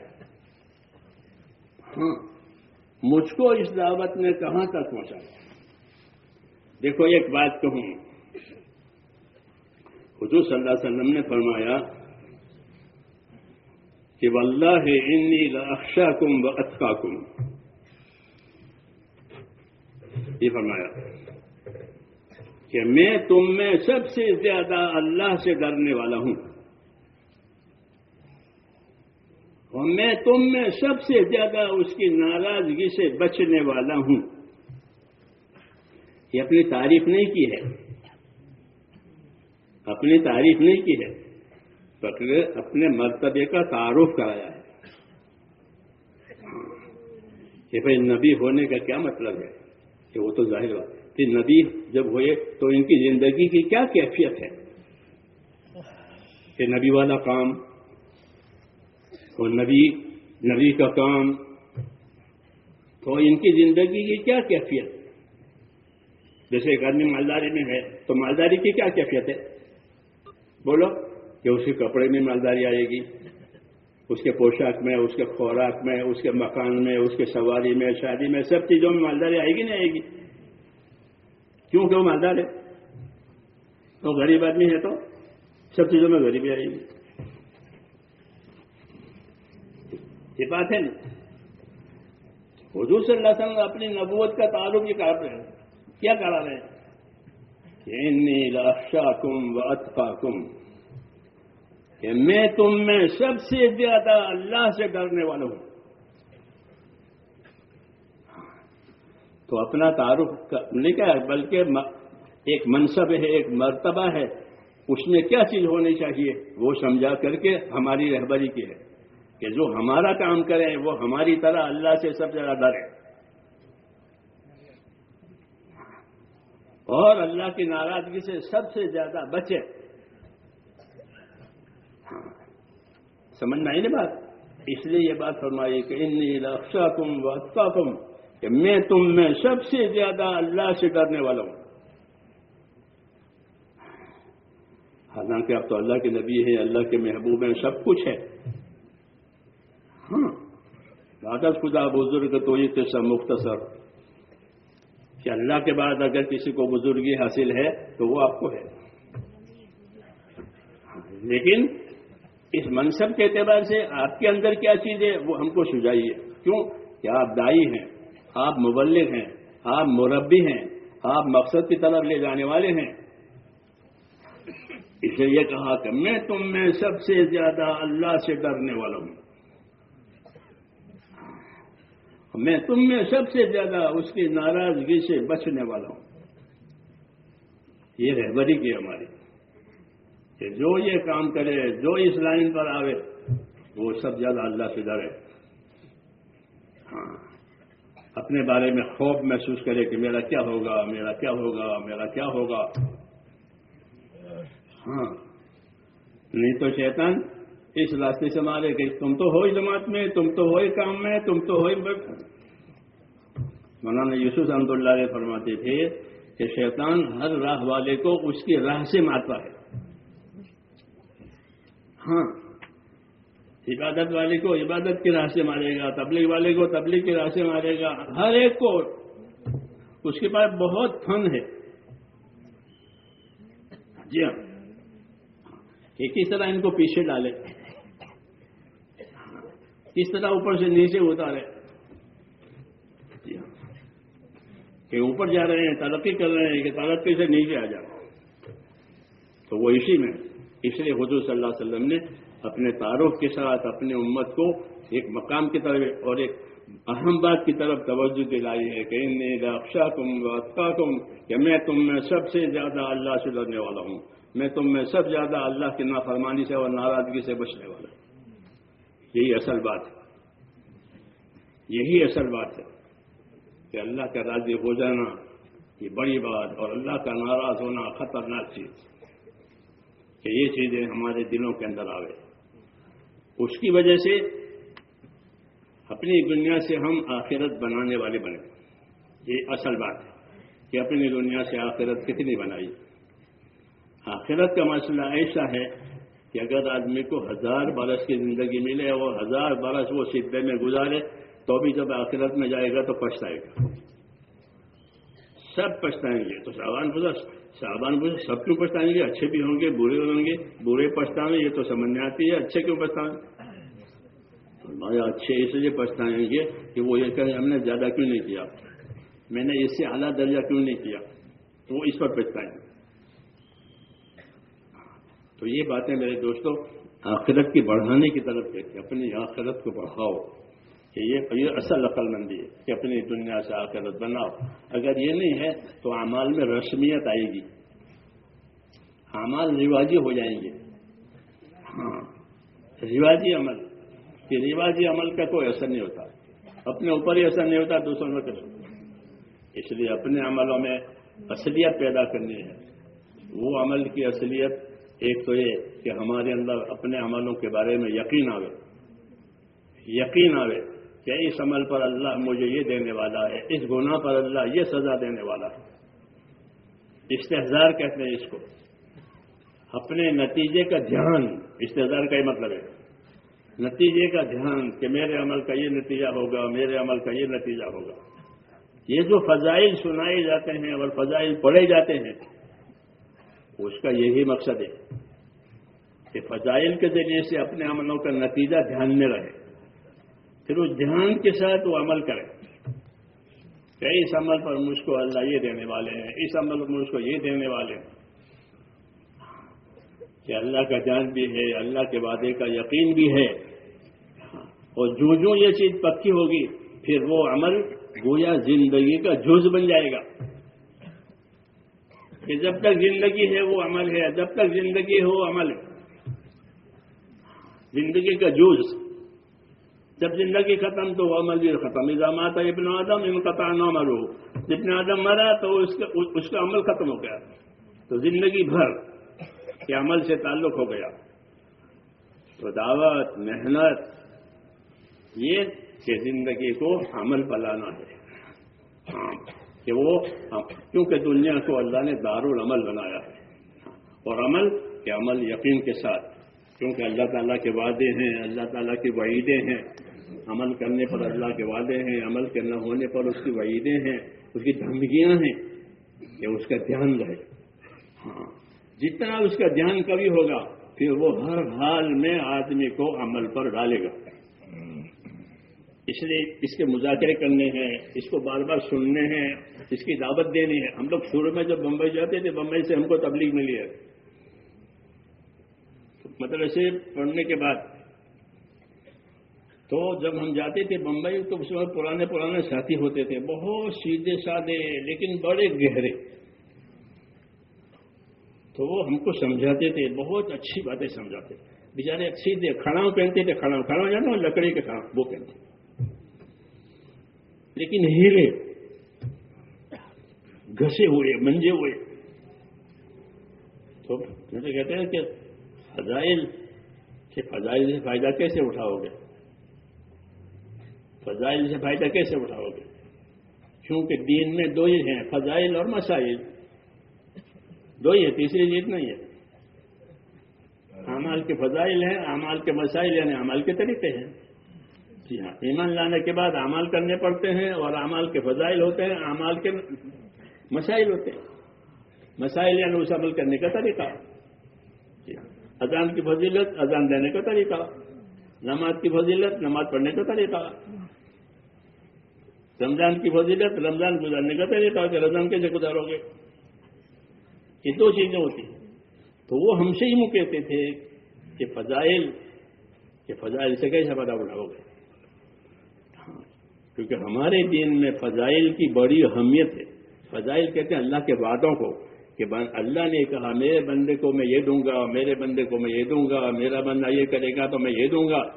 ہاں، مجھ کو اس دعوت نے کہاں تک پہنچایا۔ دیکھو ایک بات کہوں، حضور صلی اللہ علیہ وسلم نے فرمایا کہ واللہ انی لاخشاکم واتقاکم، یہ فرمایا کہ میں تم میں سب سے زیادہ اللہ سے ڈرنے والا ہوں، اور میں تم میں سب سے زیادہ اس کی ناراضگی سے بچنے والا ہوں۔ یہ اپنی تعریف نہیں کی ہے، اپنی تعریف نہیں کی ہے، بلکہ اپنے مرتبے کا تعارف کرایا ہے کہ بھائی نبی ہونے کا کیا مطلب ہے، کہ وہ تو ظاہر بات کہ نبی جب ہوئے تو ان کی زندگی کی کیا کیفیت ہے، کہ نبی والا کام اور نبی کا کام، تو ان کی زندگی کی کیا کیفیت۔ جیسے ایک آدمی مالداری میں ہے تو مالداری کی کیا کیفیت ہے، بولو، کہ اس کے کپڑے میں مالداری آئے گی، اس کے پوشاک میں، اس کے خوراک میں، اس کے مکان میں، اس کے سواری میں، شادی میں، سب چیزوں میں مالداری آئے گی نہیں آئے گی؟ کیوں کہ وہ مالدار ہے، تو غریب آدمی ہے تو سب چیزوں میں غریبی آئے گی، یہ بات ہے نا۔ حضور صلی اللہ علیہ وسلم اپنی نبوت کا تعارف یہ کر رہے ہیں، کیا کرا رہے ہیں کہ انی لاخشاکم واتقاکم، کہ میں تم میں سب سے زیادہ اللہ سے ڈرنے والا ہوں۔ تو اپنا تعارف نہیں کہا، بلکہ ایک منصب ہے، ایک مرتبہ ہے، اس میں کیا چیز ہونی چاہیے وہ سمجھا کر کے ہماری رہبری کی ہے کہ جو ہمارا کام کرے وہ ہماری طرح اللہ سے سب سے زیادہ ڈرے اور اللہ کی ناراضگی سے سب سے زیادہ بچے۔ سمجھنا ہی نہیں بات، اس لیے یہ بات فرمائی کہ انی لاخشاکم واتقاکم، کہ میں تم میں سب سے زیادہ اللہ سے ڈرنے والا ہوں۔ حالانکہ اب تو اللہ کے نبی ہیں، اللہ کے محبوب ہیں، سب کچھ ہے۔ ہاں، عادت خدا بزرگ تو یہ قصہ مختصر کہ اللہ کے بعد اگر کسی کو بزرگی حاصل ہے تو وہ آپ کو ہے، لیکن اس منصب کے اعتبار سے آپ کے اندر کیا چیز ہے وہ ہم کو سجائیے۔ کیوں کہ آپ دائی ہیں، آپ مبلغ ہیں، آپ مربی ہیں، آپ مقصد کی طرف لے جانے والے ہیں۔ اس لیے یہ کہا کہ میں تم میں سب سے زیادہ اللہ سے ڈرنے والا ہوں، میں تم میں سب سے زیادہ اس کی ناراضگی سے بچنے والا ہوں۔ یہ رہبری کی ہماری کہ جو یہ کام کرے، جو اس لائن پر آوے، وہ سب زیادہ اللہ سے ڈرے۔ ہاں، اپنے بارے میں خوف محسوس کرے کہ میرا کیا ہوگا، میرا کیا ہوگا، میرا کیا ہوگا۔ ہاں، نہیں تو شیطان اس راستے سے مارے کہ تم تو ہو جماعت میں، تم تو ہو کام میں، تم تو ہو۔ مولانا یوسف رحمۃ اللہ علیہ فرماتے تھے کہ شیطان ہر راہ والے کو اس کی راہ سے مارتا ہے۔ ہاں، عبادت والے کو عبادت کی راہ سے مارے گا، تبلیغ والے کو تبلیغ کی راہ سے مارے گا، ہر ایک کو اس کے پاس بہت فن ہے۔ جی ہاں، ایک اس طرح ان کو پیچھے ڈالے، اس طرح اوپر سے نیچے اتارے، کہ اوپر جا رہے ہیں، ترقی کر رہے ہیں کہ ترقی سے نیچے آ جاؤ۔ تو وہ اسی میں، اس لیے حضور صلی اللہ علیہ وسلم نے اپنے تعارف کے ساتھ اپنے امت کو ایک مقام کی طرف اور ایک اہم بات کی طرف توجہ دلائی ہے کہ انی لاخشاکم واتقاکم، کہ میں تم میں سب سے زیادہ اللہ سے ڈرنے والا ہوں، میں تم میں سب زیادہ اللہ کی نافرمانی سے اور ناراضگی سے بچنے والا ہوں۔ یہی اصل بات ہے، یہی اصل بات ہے کہ اللہ کا راضی ہو جانا یہ بڑی بات، اور اللہ کا ناراض ہونا خطرناک چیز، کہ یہ چیزیں ہمارے دلوں کے اندر آوے۔ اس کی وجہ سے اپنی دنیا سے ہم آخرت بنانے والے بنے۔ یہ اصل بات ہے کہ اپنی دنیا سے آخرت کتنی بنائی۔ آخرت کا مسئلہ ایسا ہے کہ اگر آدمی کو 1000 برس کی زندگی ملے اور 1000 برس وہ سجدے میں گزارے تو بھی جب آخرت میں جائے گا تو پچھتائے گا، سب پچھتائیں گے۔ تو صحابان پوچھا سب کیوں پچھتائیں گے؟ اچھے بھی ہوں گے، برے ہوں گے، برے پچھتانے یہ تو سمجھ میں آتی ہے، اچھے کیوں پچھتائیں؟ اچھے اس لیے پچھتائیں گے کہ وہ یہ کہیں ہم نے زیادہ کیوں نہیں کیا، میں نے اس سے اعلیٰ درجہ کیوں نہیں کیا، تو وہ اس پر پچھتائیں گے۔ تو یہ باتیں میرے دوستوں آخرت کی بڑھانے کی طرف دیکھیں، اپنی آخرت کو بڑھاؤ، کہ یہ اصل عقل مندی ہے کہ اپنی دنیا سے آخرت بناؤ۔ اگر یہ نہیں ہے تو اعمال میں رسمیت آئے گی، اعمال رواجی ہو جائیں گے۔ ہاں، رواجی عمل، کہ رواجی عمل کا کوئی اثر نہیں ہوتا، اپنے اوپر ہی اثر نہیں ہوتا، دوسروں میں کر۔ اس لیے اپنے عملوں میں اصلیت پیدا کرنی ہے۔ وہ عمل کی اصلیت ایک تو یہ کہ ہمارے اندر اپنے عملوں کے بارے میں یقین آوے کہ اس عمل پر اللہ مجھے یہ دینے والا ہے، اس گناہ پر اللہ یہ سزا دینے والا ہے۔ استحضار کہتے ہیں اس کو، اپنے نتیجے کا دھیان۔ استحضار کا یہ مطلب ہے نتیجے کا دھیان، کہ میرے عمل کا یہ نتیجہ ہوگا، میرے عمل کا یہ نتیجہ ہوگا۔ یہ جو فضائل سنائے جاتے ہیں اور فضائل پڑھے جاتے ہیں، اس کا یہی مقصد ہے کہ فضائل کے ذریعے سے اپنے عملوں کا نتیجہ دھیان میں رہے، پھر اس دھیان کے ساتھ وہ عمل کرے کہ اس عمل پر مجھ کو اللہ یہ دینے والے ہیں، اس عمل پر مجھ کو یہ دینے والے ہیں، کہ اللہ کا جان بھی ہے، اللہ کے وعدے کا یقین بھی ہے۔ اور جو یہ چیز پکی ہوگی پھر وہ عمل گویا زندگی کا جز بن جائے گا، کہ جب تک زندگی ہے وہ عمل ہے، جب تک زندگی ہے وہ عمل ہے، زندگی کا جز۔ جب زندگی ختم تو وہ عمل بھی ختم۔ اذا مات ابن آدم انقطع عمله، جتنے آدم مرا تو اس کا عمل ختم ہو گیا، تو زندگی بھر کے عمل سے تعلق ہو گیا۔ تو دعوت، محنت، یہ کہ زندگی کو عمل بنانا ہے، کہ وہ کیونکہ دنیا کو اللہ نے دارالعمل بنایا ہے، اور عمل کہ عمل یقین کے ساتھ، کیونکہ اللہ تعالیٰ کے وعدے ہیں، اللہ تعالیٰ کی وعیدیں ہیں، عمل کرنے پر اللہ کے وعدے ہیں، عمل کے نہ ہونے پر اس کی وعیدیں ہیں، اس کی دھمکیاں ہیں، کہ اس کا دھیان رہے۔ ہاں، جتنا اس کا دھیان کبھی ہوگا پھر وہ ہر حال میں آدمی کو عمل پر ڈالے گا۔ اس لیے اس کے مذاکرے کرنے ہیں، اس کو بار بار سننے ہیں، اس کی دعوت دینی ہے۔ ہم لوگ شروع میں جب بمبئی جاتے تھے، بمبئی سے ہم کو تبلیغ ملی ہے، مدرسے پڑھنے کے بعد، تو جب ہم جاتے تھے بمبئی تو اس وقت پرانے ساتھی ہوتے تھے، بہت سیدھے سادے لیکن بڑے گہرے، تو وہ ہم کو سمجھاتے تھے، بہت اچھی باتیں سمجھاتے تھے۔ بیچارے سیدھے کھڑاؤں پہنتے تھے، کھڑاؤں جانا لکڑی کے کھڑاؤں وہ پہنتے، لیکن ہیرے گھسے ہوئے، منجے ہوئے۔ تو جیسے کہتے ہیں کہ فضائل سے فائدہ کیسے اٹھاؤ گے؟ فضائل سے فائدہ کیسے اٹھاؤ گے؟ کیونکہ دین میں دو ہی ہیں، فضائل اور مسائل، دو ہی ہے، تیسری چیز نہیں ہے۔ اعمال کے فضائل ہیں، اعمال کے مسائل یعنی اعمال کے طریقے ہیں۔ جی ہاں، ایمان لانے کے بعد اعمال کرنے پڑتے ہیں، اور اعمال کے فضائل ہوتے ہیں، اعمال کے مسائل ہوتے ہیں۔ مسائل یعنی اس عمل کرنے کا طریقہ۔ جی ہاں، اذان کی فضیلت، اذان دینے کا طریقہ، نماز کی فضیلت، نماز پڑھنے کا طریقہ، رمضان کی فضیلت، رمضان گزارنے کا طریقہ، کہ رمضان کیسے گزارو گے، یہ دو چیزیں ہوتی ہیں۔ تو وہ ہم سے ہی وہ کہتے تھے کہ فضائل سے کیسے پتہ اٹھاؤ گے؟ کیونکہ ہمارے دین میں فضائل کی بڑی اہمیت ہے. فضائل کہتے ہیں اللہ کے وعدوں کو، کہ اللہ نے کہا میرے بندے کو میں یہ دوں گا، میرے بندے کو میں یہ دوں گا، میرا بندہ یہ کرے گا تو میں یہ دوں گا.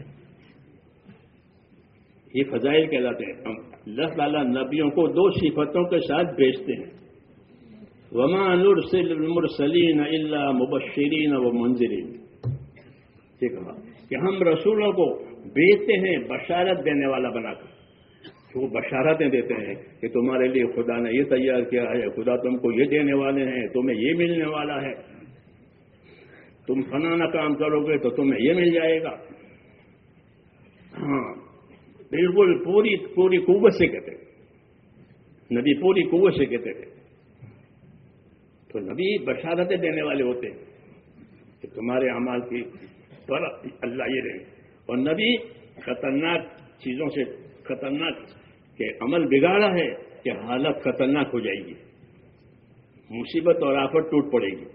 یہ فضائل کہلاتے ہیں. اللہ تعالیٰ نبیوں کو 2 صفتوں کے ساتھ بھیجتے ہیں. وما نرسل المرسلین الا مبشرین ومنذرین. یہ کہا کہ ہم رسولوں کو بھیجتے ہیں بشارت دینے والا بنا کر. وہ بشارتیں دیتے ہیں کہ تمہارے لیے خدا نے یہ تیار کیا ہے، خدا تم کو یہ دینے والے ہیں، تمہیں یہ ملنے والا ہے، تم فلانا کام کرو گے تو تمہیں یہ مل جائے گا. ہاں بالکل پوری قوت سے کہتے ہیں. نبی پوری قوت سے کہتے تھے. تو نبی بشارتیں دینے والے ہوتے ہیں کہ تمہارے اعمال کی پر اللہ یہ رہے. اور نبی خطرناک چیزوں سے، خطرناک کہ عمل بگاڑا ہے کہ حالت خطرناک ہو جائے گی، مصیبت اور آفت ٹوٹ پڑے گی.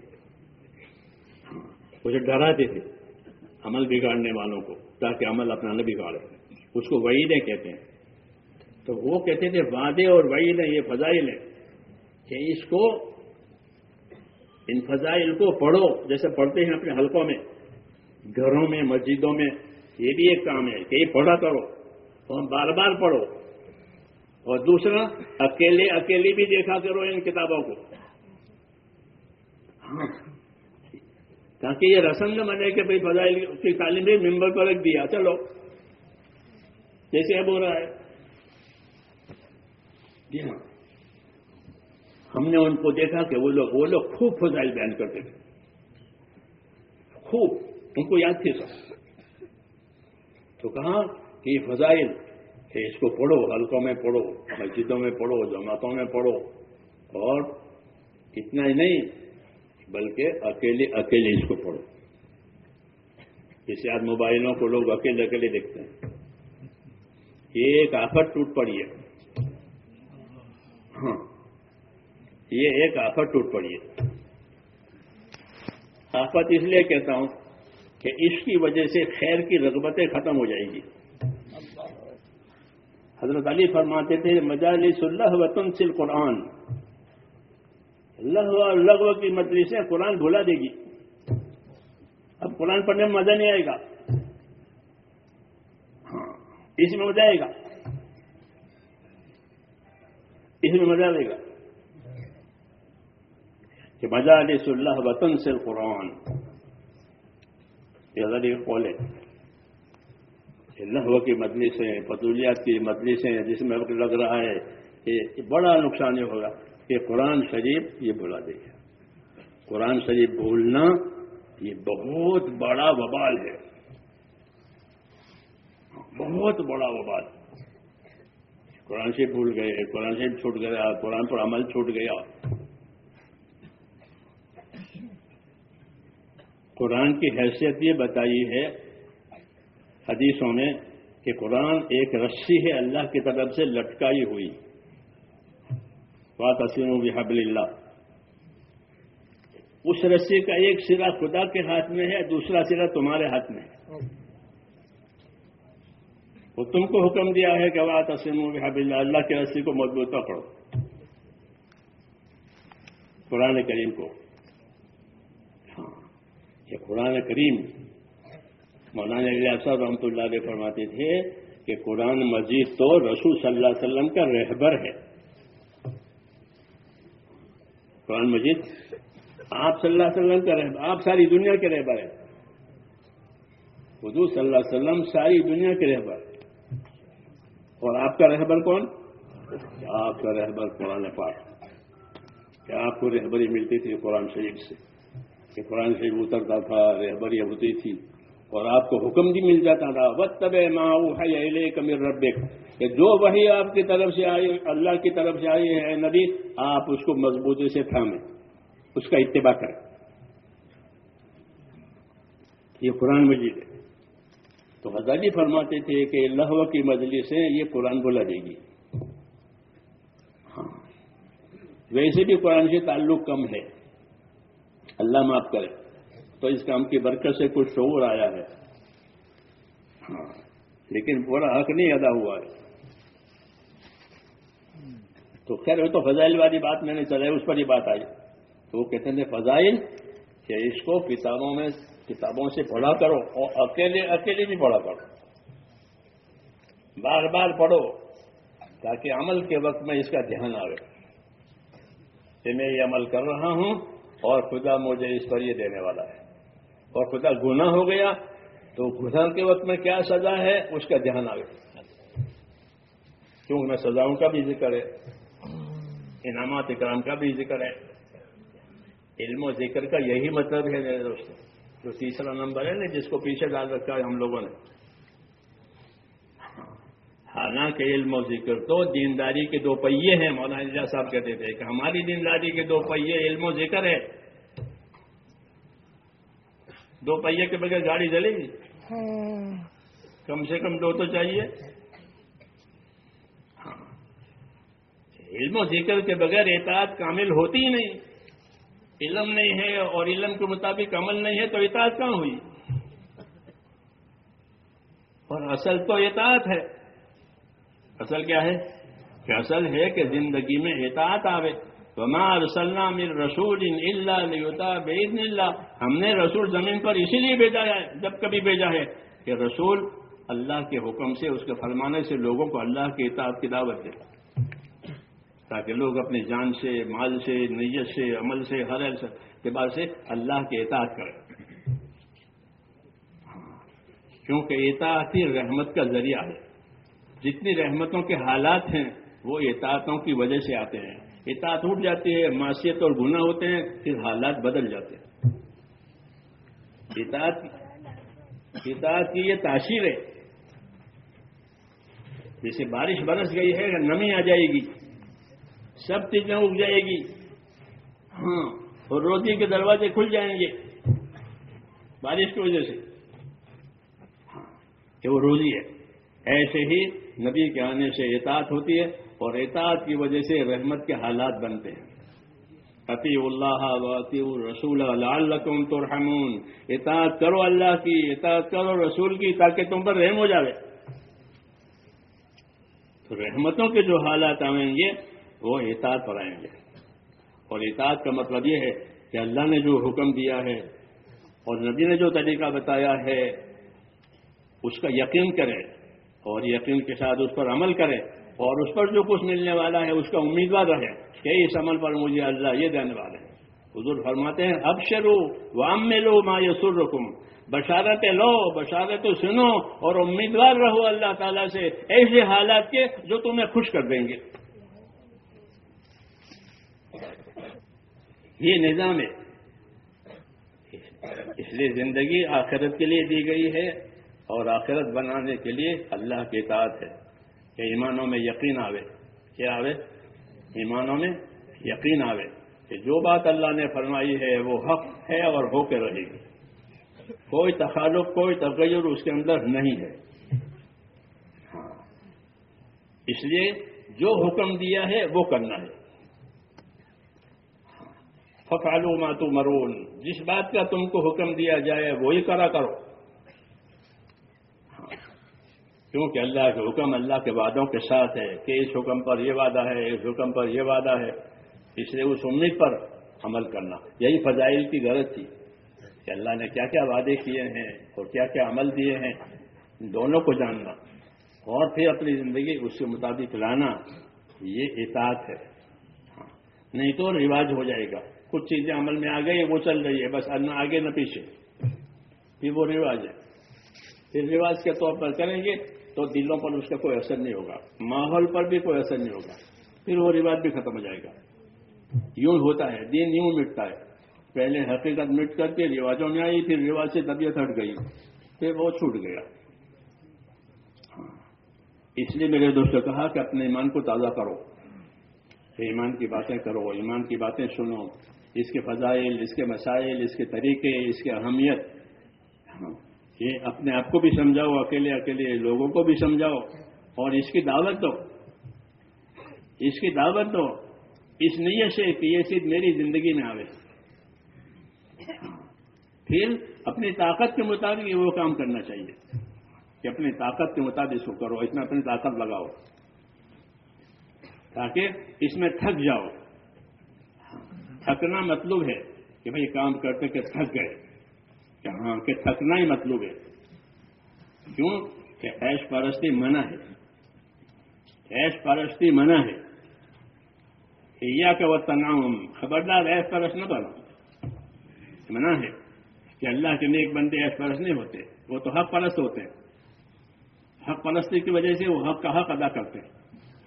اسے ڈراتے تھے عمل بگاڑنے والوں کو تاکہ عمل اپنا نہ بگاڑے. اس کو وعیدیں کہتے ہیں. تو وہ کہتے تھے وعدے اور وعیدیں یہ فضائل ہیں کہ اس کو، ان فضائل کو پڑھو جیسے پڑھتے ہیں اپنے حلقوں میں، گھروں میں، مسجدوں میں. یہ بھی ایک کام ہے کہ یہ پڑھا کرو اور بار بار پڑھو. اور دوسرا اکیلے بھی دیکھا کرو ان کتابوں کو. ہاں تاکہ یہ رسم نہ بنے کہ بھائی فضائل کی تعلیم بھی ممبر پر رکھ دیا چلو جیسے اب ہو رہا ہے. جی ہاں، ہم نے ان کو دیکھا کہ وہ لوگ خوب فضائل بیان کرتے تھے، خوب ان کو یاد تھے سب. تو کہا کہ یہ فضائل کہ اس کو پڑھو، حلقوں میں پڑھو، مسجدوں میں پڑھو، جماعتوں میں پڑھو. اور اتنا ہی نہیں بلکہ اکیلے اس کو پڑھو. جیسے آج موبائلوں کو لوگ اکیلے دیکھتے ہیں. یہ ایک آفت ٹوٹ پڑی ہے. ہاں یہ ایک آفت ٹوٹ پڑی ہے. آفت اس لیے کہتا ہوں کہ اس کی وجہ سے خیر کی رغبتیں ختم ہو جائیں گی. حضرت علی فرماتے تھے مجالس اللہ و تنسل قرآن. لغو اور لغو کی مجلسیں قرآن بھلا دے گی. اب قرآن پڑھنے میں مزہ نہیں آئے گا. ہاں اس میں مزہ آئے گا، اس میں مزہ آئے گا کہ مجالس اللہ و تنسل قرآن. یہ غریب قول ہے. لہو کی مجلسیں، فضولیات کی مجلسیں جس میں لگ رہا ہے کہ بڑا نقصان یہ ہوگا کہ قرآن شریف یہ بھلا دے گا. قرآن شریف بھولنا یہ بہت بڑا وبال ہے، بہت بڑا وبال. قرآن شریف بھول گئے، قرآن شریف چھوٹ گیا، قرآن پر عمل چھوٹ گیا. قرآن کی حیثیت یہ بتائی ہے حدیثوں میں کہ قرآن ایک رسی ہے اللہ کی طرف سے لٹکائی ہوئی. واعتصموا بحبل اللہ. اس رسی کا ایک سرا خدا کے ہاتھ میں ہے، دوسرا سرا تمہارے ہاتھ میں ہے. وہ تم کو حکم دیا ہے کہ واعتصموا بحبل اللہ، اللہ کی رسی کو مضبوط پکڑو. قرآن کریم کو. ہاں یہ قرآن کریم مولانا الیاس صاحب رحمۃ اللہ علیہ فرماتے تھے کہ قرآن مجید تو رسول صلی اللہ علیہ وسلم کا رہبر ہے. قرآن مجید آپ صلی اللہ علیہ وسلم کا رہبر، آپ ساری دنیا کے رہبر ہیں. حضور صلی اللہ علیہ وسلم ساری دنیا کے رہبر. اور آپ کا رہبر کون؟ آپ کا رہبر قرآن پاک. کہ آپ کو رہبری ملتی تھی قرآن شریف سے، کہ قرآن شریف اترتا تھا، رہبری ہوتی تھی، اور آپ کو حکم بھی مل جاتا تھا وَاتَّبِعْ مَا أُوحِيَ إِلَيْكَ مِن رَّبِّكَ، کہ جو وحی آپ کی طرف سے آئی، اللہ کی طرف سے آئی ہے نبی، آپ اس کو مضبوطی سے تھامیں، اس کا اتباع کریں. یہ قرآن مجید ہے. تو غزالی فرماتے تھے کہ لہو کی مجلسیں یہ قرآن بھلا دے گی. ہاں ویسے بھی قرآن سے تعلق کم ہے، اللہ معاف کرے. تو اس کام کی برکت سے کچھ شعور آیا ہے، ہاں، لیکن پورا حق نہیں ادا ہوا ہے. تو خیر وہ تو فضائل والی بات میں نے چلائی، اس پر ہی بات آئی. تو وہ کہتے ہیں فضائل کہ اس کو کتابوں سے پڑھا کرو، اور اکیلے بھی پڑھا کرو، بار بار پڑھو، تاکہ عمل کے وقت میں اس کا دھیان آئے کہ میں یہ عمل کر رہا ہوں اور خدا مجھے اس پر یہ دینے والا ہے. اور خدا گناہ ہو گیا تو گناہ کے وقت میں کیا سزا ہے اس کا دھیان آئے، کیونکہ میں سزاؤں کا بھی ذکر ہے، انعامات اکرام کا بھی ذکر ہے. علم و ذکر کا یہی مطلب ہے میرے دوستوں. جو تیسرا نمبر ہے نا جس کو پیچھے ڈال رکھا ہے ہم لوگوں نے، حالانکہ علم و ذکر تو دینداری کے 2 پہیے ہیں. مولانا صاحب کہتے تھے کہ ہماری دینداری کے 2 پہیے علم و ذکر ہے. 2 پہیے کے بغیر گاڑی چلے گی؟ کم سے کم 2 تو چاہیے. ہاں، علم و ذکر کے بغیر اطاعت کامل ہوتی ہی نہیں. علم نہیں ہے اور علم کے مطابق عمل نہیں ہے تو اطاعت کہاں ہوئی؟ اور اصل تو اطاعت ہے. اصل کیا ہے؟ کہ اصل ہے کہ زندگی میں اطاعت آوے. وما ارسلنا من رسول الا لیطاع باذن اللہ. ہم نے رسول زمین پر اسی لیے بھیجا ہے جب کبھی بھیجا ہے کہ رسول اللہ کے حکم سے، اس کے فرمانے سے لوگوں کو اللہ کی اطاعت کی دعوت دے، تاکہ لوگ اپنی جان سے، مال سے، نیت سے، عمل سے، ہر اعتبار سے اللہ کی اطاعت کریں. کیونکہ اطاعت ہی رحمت کا ذریعہ ہے. جتنی رحمتوں کے حالات ہیں وہ اطاعتوں کی وجہ سے آتے ہیں. اطاعت اٹھ جاتی ہے، معصیت اور گناہ ہوتے ہیں، پھر حالات بدل جاتے ہیں. اطاعت کی یہ تاثیر ہے. جیسے بارش برس گئی ہے، نمی آ جائے گی، سب چیزیں اگ جائے گی، ہاں، اور روزی کے دروازے کھل جائیں گے بارش کی وجہ سے. ہاں، کہ وہ روزی ہے. ایسے ہی نبی کے آنے سے اطاعت ہوتی ہے، اور اطاعت کی وجہ سے رحمت کے حالات بنتے ہیں. اطیعوا اللہ واطیعوا الرسول لعلکم ترحمون. اطاعت کرو اللہ کی، اطاعت کرو رسول کی، تاکہ تم پر رحم ہو جائے. تو رحمتوں کے جو حالات آئیں گے وہ اطاعت پر آئیں گے. اور اطاعت کا مطلب یہ ہے کہ اللہ نے جو حکم دیا ہے اور نبی نے جو طریقہ بتایا ہے اس کا یقین کرے، اور یقین کے ساتھ اس پر عمل کرے، اور اس پر جو کچھ ملنے والا ہے اس کا امیدوار رہے کہ اس عمل پر مجھے اللہ یہ دینے والے ہیں. حضور فرماتے ہیں ابشروا وعملوا ما یسرکم. بشارتیں لو، بشارتیں سنو، اور امیدوار رہو اللہ تعالیٰ سے ایسے حالات کے جو تمہیں خوش کر دیں گے. یہ نظام ہے. اس لیے زندگی آخرت کے لیے دی گئی ہے، اور آخرت بنانے کے لیے اللہ کی اطاعت ہے کہ ایمانوں میں یقین آوے. کیا آوے؟ ایمانوں میں یقین آوے کہ جو بات اللہ نے فرمائی ہے وہ حق ہے اور ہو کے رہے گی. کوئی تخالف، کوئی تغیر اس کے اندر نہیں ہے. ہاں، اس لیے جو حکم دیا ہے وہ کرنا ہے. فَافْعَلُوا مَا تُؤْمَرُونَ. جس بات کا تم کو حکم دیا جائے وہی کرا کرو. کیونکہ اللہ کے حکم اللہ کے وعدوں کے ساتھ ہے کہ اس حکم پر یہ وعدہ ہے، اس حکم پر یہ وعدہ ہے. اس لیے اس امید پر عمل کرنا. یہی فضائل کی غرض تھی کہ اللہ نے کیا کیا وعدے کیے ہیں اور کیا کیا عمل دیے ہیں، دونوں کو جاننا اور پھر اپنی زندگی اس کے مطابق لانا. یہ اطاعت ہے. نہیں تو رواج ہو جائے گا. کچھ چیزیں عمل میں آ گئی، وہ چل رہی ہے، بس نہ آگے نہ پیچھے، پھر وہ رواج ہے. پھر رواج کے طور پر کریں گے تو دلوں پر اس کا کوئی اثر نہیں ہوگا، ماحول پر بھی کوئی اثر نہیں ہوگا، پھر وہ رواج بھی ختم ہو جائے گا. یوں ہوتا ہے، دین یوں مٹتا ہے. پہلے حقیقت مٹ کر کے رواجوں میں آئی، پھر رواج سے طبیعت ہٹ گئی، پھر وہ چھوٹ گیا. اس لیے میرے دوست نے کہا کہ اپنے ایمان کو تازہ کرو، ایمان کی باتیں کرو، ایمان کی باتیں سنو، اس کے فضائل، اس کے مسائل، اس کے طریقے، اس کی اہمیت. یہ اپنے آپ کو بھی سمجھاؤ، اکیلے اکیلے لوگوں کو بھی سمجھاؤ، اور اس کی دعوت دو. اس کی دعوت دو اس نیت سے کہ یہ چیز میری زندگی میں آوے. پھر اپنی طاقت کے مطابق وہ کام کرنا چاہیے کہ اپنی طاقت کے مطابق اس کو کرو، اس میں اپنی طاقت لگاؤ تاکہ اس میں تھک جاؤ. تھکنا مطلوب ہے کہ بھئی کام کرتے کہ تھک گئے، کہ ہاں کہ تھکنا ہی مطلوب ہے. کیوں کہ عیش پرستی منع ہے، عیش پرستی منع ہے. ایاک والتنعم، خبردار عیش پرست نہ بنو، منع ہے کہ اللہ کے نیک بندے عیش پرست نہیں ہوتے، وہ تو حق پرست ہوتے ہیں. حق پرستی کی وجہ سے وہ حق کا حق ادا کرتے ہیں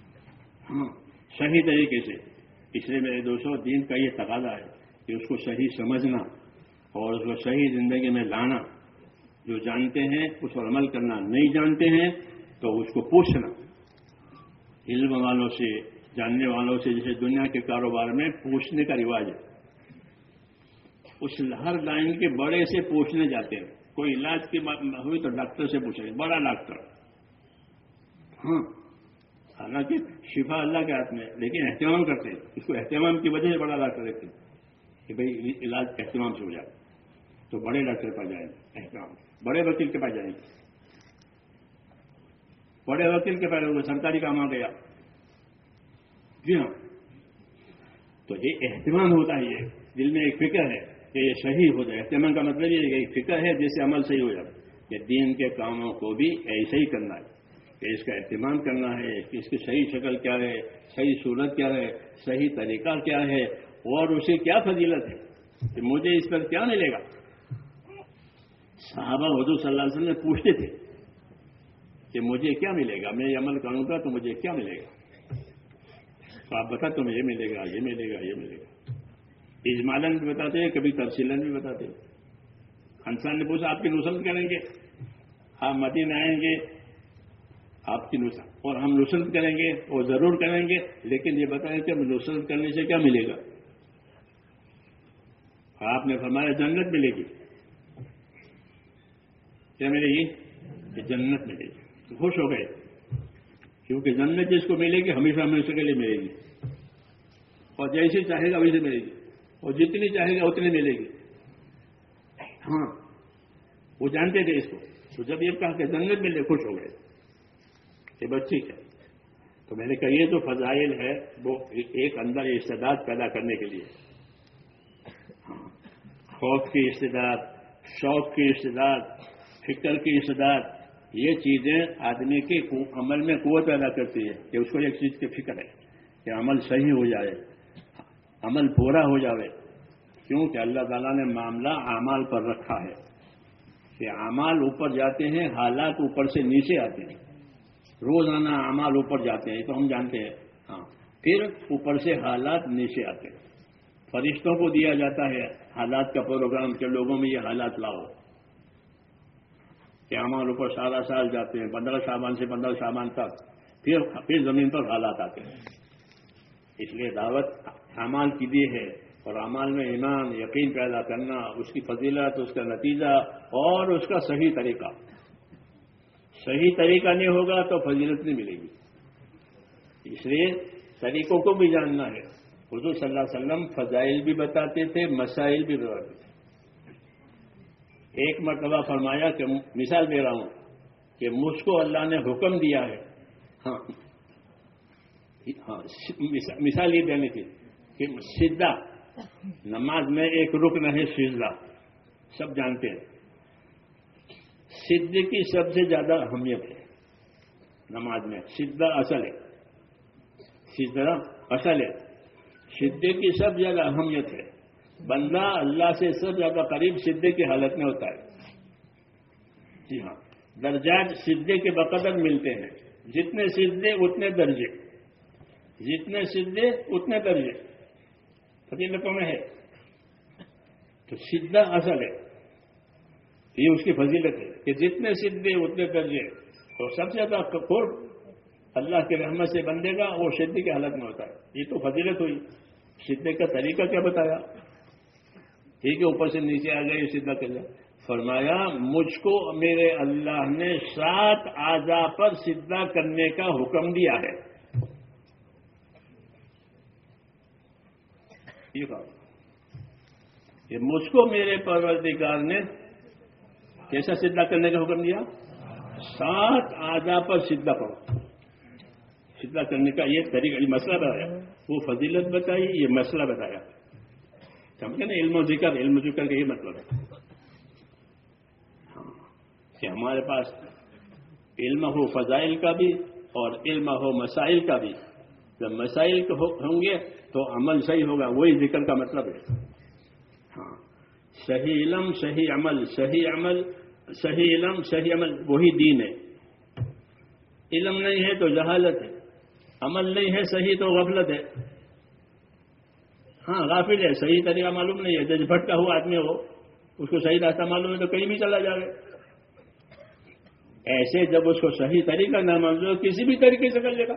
صحیح طریقے سے. اس لیے میرے دوستوں، دین کا یہ تقاضا ہے کہ اس کو صحیح سمجھنا اور اس کو صحیح زندگی میں لانا. جو جانتے ہیں اس پر عمل کرنا، نہیں جانتے ہیں تو اس کو پوچھنا علم والوں سے، جاننے والوں سے. جیسے دنیا کے کاروبار میں پوچھنے کا رواج ہے، اس ہر لائن کے بڑے سے پوچھنے جاتے ہیں. کوئی علاج کی بات ہوئی تو ڈاکٹر سے پوچھیں گے، بڑا ڈاکٹر. ہاں حالانکہ شفا اللہ کے ہاتھ میں، لیکن اہتمام کرتے ہیں. اس کو اہتمام کی وجہ سے بڑا ڈاکٹر دیکھتے ہیں کہ بھئی علاج اہتمام سے ہو جائے تو بڑے ڈاکٹر کے پاس جائیں گے. اہتمام بڑے وکیل کے پاس جائیں گے، بڑے وکیل کے پاس سرکاری کام آ گیا. جی ہاں، تو یہ اہتمام ہوتا ہے. یہ دل میں ایک فکر ہے کہ یہ صحیح ہو جائے. اہتمام کا مطلب یہ ایک فکر ہے جس سے عمل صحیح ہو جائے. کہ دین کے کاموں کو بھی ایسے ہی کرنا ہے کہ اس کا اہتمام کرنا ہے کہ اس کی صحیح شکل کیا ہے، صحیح صورت کیا ہے، صحیح طریقہ کیا ہے، اور اسے کیا فضیلت ہے کہ مجھے اس پر کیا ملے گا. صحابہ حضور صلی اللہ علیہ وسلم نے پوچھتے تھے کہ مجھے کیا ملے گا، میں یہ عمل کروں گا تو مجھے کیا ملے گا. تو آپ بتا تمہیں یہ ملے گا، یہ ملے گا، یہ ملے گا. اجمالاً بھی بتاتے ہیں، کبھی تفصیلاً بھی بتاتے ہیں. انسان نے پوچھا آپ کی نصرت کریں گے، آپ مدینہ آئیں گے، آپ کی نصرت، اور ہم نصرت کریں گے اور ضرور کریں گے، لیکن یہ بتائیں کہ نصرت کرنے سے کیا ملے گا. آپ نے فرمایا جنت ملے گی. کیا ملے گی؟ کہ جنت ملے گی. خوش ہو گئے کیونکہ جنت جس کو ملے گی ہمیشہ ہمیشہ کے لیے ملے گی، اور جیسے چاہے گا ویسے ملے گی، اور جتنی چاہے گا اتنی ملے گی. ہاں وہ جانتے تھے اس کو. تو جب یہ کہا کہ جنت ملے، خوش ہو گئے کہ بس ٹھیک ہے. تو میں نے کہا یہ جو فضائل ہے وہ ایک اندر استعداد پیدا کرنے کے لیے، خوف کی استعداد، شوق کی استعداد، فکر کی استعداد، یہ چیزیں آدمی کے عمل میں قوت پیدا کرتی ہے کہ اس کو ایک چیز کی فکر ہے کہ عمل صحیح ہو جائے، عمل پورا ہو جائے. کیونکہ اللہ تعالیٰ نے معاملہ اعمال پر رکھا ہے کہ اعمال اوپر جاتے ہیں، حالات اوپر سے نیچے آتے ہیں. روزانہ اعمال اوپر جاتے ہیں تو ہم جانتے ہیں. ہاں پھر اوپر سے حالات نیچے آتے ہیں. فرشتوں کو دیا جاتا ہے حالات کا پروگرام کہ لوگوں میں یہ حالات لاؤ. کہ اعمال اوپر سارا سال جاتے ہیں، 15 شعبان سے 15 شعبان تک، پھر زمین پر حالات آتے ہیں. اس لیے دعوت اعمال کی دی ہے، اور اعمال میں ایمان یقین پیدا کرنا، اس کی فضیلت، اس کا نتیجہ اور اس کا صحیح طریقہ. صحیح طریقہ نہیں ہوگا تو فضیلت نہیں ملے گی. اس لیے طریقوں کو بھی جاننا ہے. حضور صلی اللہ علیہ وسلم فضائل بھی بتاتے تھے، مسائل بھی بتاتے تھے. ایک مرتبہ فرمایا کہ مثال دے رہا ہوں کہ مجھ کو اللہ نے حکم دیا ہے. ہاں مثال یہ دینی تھی کہ سجدہ نماز میں ایک رکن ہے. سجدہ سب جانتے ہیں. سجدے کی سب سے زیادہ اہمیت ہے نماز میں. سجدہ اصل ہے، سجدہ اصل ہے. سجدے کی سب زیادہ اہمیت ہے. بندہ اللہ سے سب زیادہ قریب سجدے کی حالت میں ہوتا ہے. جی ہاں، درجات سجدے کے بقدر ملتے ہیں. جتنے سجدے اتنے درجے، جتنے سجدے اتنے درجے فضیلتوں میں ہے. تو سجدہ اصل ہے، یہ اس کی فضیلت ہے کہ جتنے سجدے اتنے درجے. اور سب سے زیادہ قرب اللہ کے رحمت سے بندے گا وہ سجدے کی حالت میں ہوتا ہے. یہ تو فضیلت ہوئی. سجدے کا طریقہ کیا بتایا؟ ٹھیک ہے، اوپر سے نیچے آ گئے سجدہ کر لیا. فرمایا مجھ کو میرے اللہ نے 7 اعضاء پر سجدہ کرنے کا حکم دیا ہے. یہ کہا کہ مجھ کو میرے پروردگار نے کیسا سجدہ کرنے کا حکم دیا؟ 7 اعضاء پر سجدہ کرو. سجدہ کرنے کا یہ طریقہ، یہ مسئلہ بتایا، وہ فضیلت بتائی، یہ مسئلہ بتایا. سمجھے نا؟ علم و ذکر کا یہ مطلب ہے کہ ہمارے پاس علم ہو فضائل کا بھی اور علم ہو مسائل کا بھی. جب مسائل ہوں گے تو عمل صحیح ہوگا، وہی ذکر کا مطلب ہے. ہاں، صحیح علم صحیح عمل، صحیح عمل صحیح علم صحیح عمل، وہی دین ہے. علم نہیں ہے تو جہالت ہے، عمل نہیں ہے صحیح تو غفلت ہے. ہاں غافل ہے، صحیح طریقہ معلوم نہیں ہے. جیسے بھٹکا ہوا آدمی ہو، اس کو صحیح راستہ معلوم ہے تو کہیں بھی چلا جائے. ایسے جب اس کو صحیح طریقہ نہ معلوم ہو کسی بھی طریقے سے کر لے گا.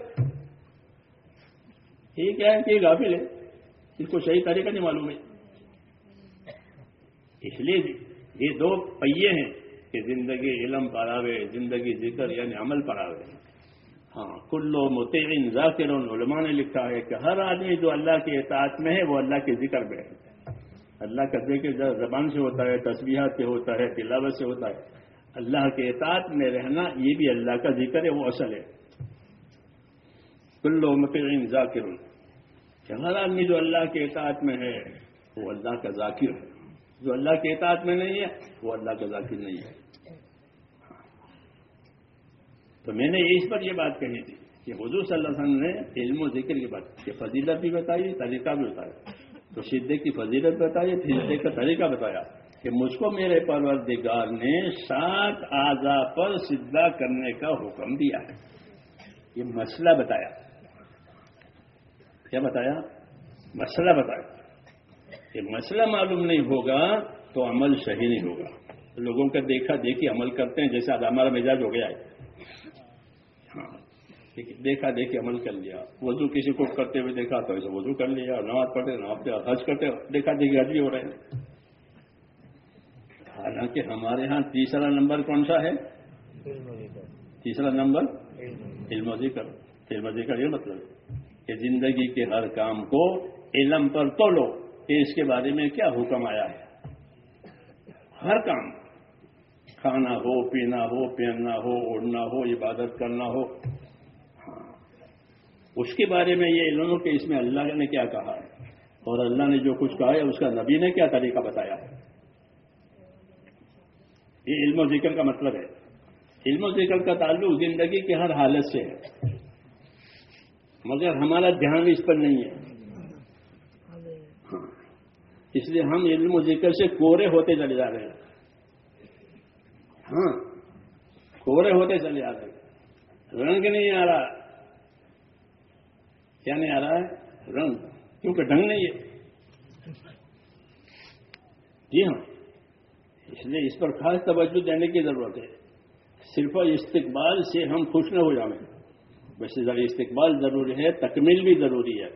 یہ کیا ہے کہ غافل ہے، اس کو صحیح طریقہ نہیں معلوم ہے. اس لیے یہ 2 پہیے ہیں کہ زندگی علم پڑھاوے، زندگی ذکر یعنی عمل پڑھاوے. ہاں، کلو مطیع ذاکر، علماء نے لکھا ہے کہ ہر آدمی جو اللہ کی اطاعت میں ہے وہ اللہ کے ذکر میں ہے. اللہ کا ذکر زبان سے ہوتا ہے، تسبیحات سے ہوتا ہے، تلاوت سے ہوتا ہے. اللہ کے اطاعت میں رہنا یہ بھی اللہ کا ذکر ہے، وہ اصل ہے. کلو مطیع ذاکر، کہ ہر آدمی جو اللہ کے اطاعت میں ہے وہ اللہ کا ذاکر ہے. جو اللہ کے اطاعت میں نہیں ہے وہ اللہ کا ذاکر نہیں ہے. تو میں نے اس پر یہ بات کہی تھی کہ حضور صلی اللہ علیہ وسلم نے علم و ذکر کی بات کہ فضیلت بھی بتائی، طریقہ بھی بتایا. تو سجدے کی فضیلت بتائی، سجدے کا طریقہ بتایا کہ مجھ کو میرے پروردگار نے 7 اعضاء پر سجدہ کرنے کا حکم دیا ہے. یہ مسئلہ بتایا. کیا بتایا؟ مسئلہ بتایا. یہ مسئلہ معلوم نہیں ہوگا تو عمل صحیح نہیں ہوگا. لوگوں کا دیکھا دیکھی عمل کرتے ہیں، جیسے ہمارا مزاج ہو گیا ہے. ہاں، دیکھا دیکھی عمل کر لیا. وضو کسی کو کرتے ہوئے دیکھا تو ایسے وضو کر لیا، نماز پڑھتے نماز، حج کرتے دیکھا دیکھی حج بھی ہو رہے ہیں. حالانکہ ہمارے ہاں تیسرا نمبر کون سا ہے؟ تیسرا نمبر علم و ذکر. علم و ذکر یہ مطلب ہے کہ زندگی کے ہر کام کو علم پر تولو کہ اس کے بارے میں کیا حکم آیا ہے. ہر کام، کھانا ہو، پینا ہو، پہننا ہو، اڑنا ہو، عبادت کرنا ہو، ہاں اس کے بارے میں یہ علم ہو کہ اس میں اللہ نے کیا کہا ہے اور اللہ نے جو کچھ کہا ہے اس کا نبی نے کیا طریقہ بتایا ہے. یہ علم و ذکر کا مطلب ہے. علم و ذکر کا تعلق زندگی کی ہر حالت سے ہے، مگر ہمارا دھیان اس پر نہیں ہے. ہاں، اس لیے ہم علم و ذکر سے کورے ہوتے چلے جا رہے ہیں. ہاں، کورے ہوتے چلے جا رہے ہیں. رنگ نہیں آ رہا. کیا نہیں آ رہا ہے؟ رنگ، کیونکہ ڈھنگ نہیں ہے. جی ہاں، اس لیے اس پر خاص توجہ دینے کی ضرورت ہے. صرف استقبال سے ہم خوش نہ ہو جائیں. ویسے ذرا استقبال ضروری ہے، تکمیل بھی ضروری ہے.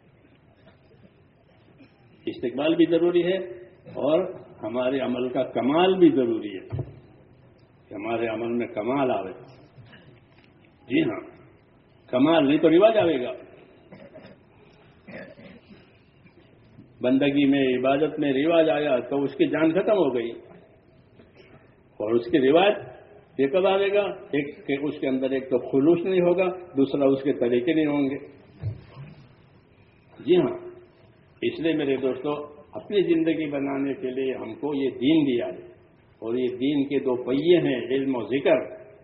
استقبال بھی ضروری ہے اور ہمارے عمل کا کمال بھی ضروری ہے کہ ہمارے عمل میں کمال آئے. جی ہاں، کمال نہیں تو رواج آئے گا. بندگی میں، عبادت میں رواج آیا تو اس کی جان ختم ہو گئی. اور اس کے رواج یہ کب آئے گا؟ ایک کہ اس کے اندر ایک تو خلوص نہیں ہوگا، دوسرا اس کے طریقے نہیں ہوں گے. جی ہاں، اس لیے میرے دوستو اپنی زندگی بنانے کے لیے ہم کو یہ دین دیا ہے اور یہ دین کے 2 پہیے ہیں، علم و ذکر.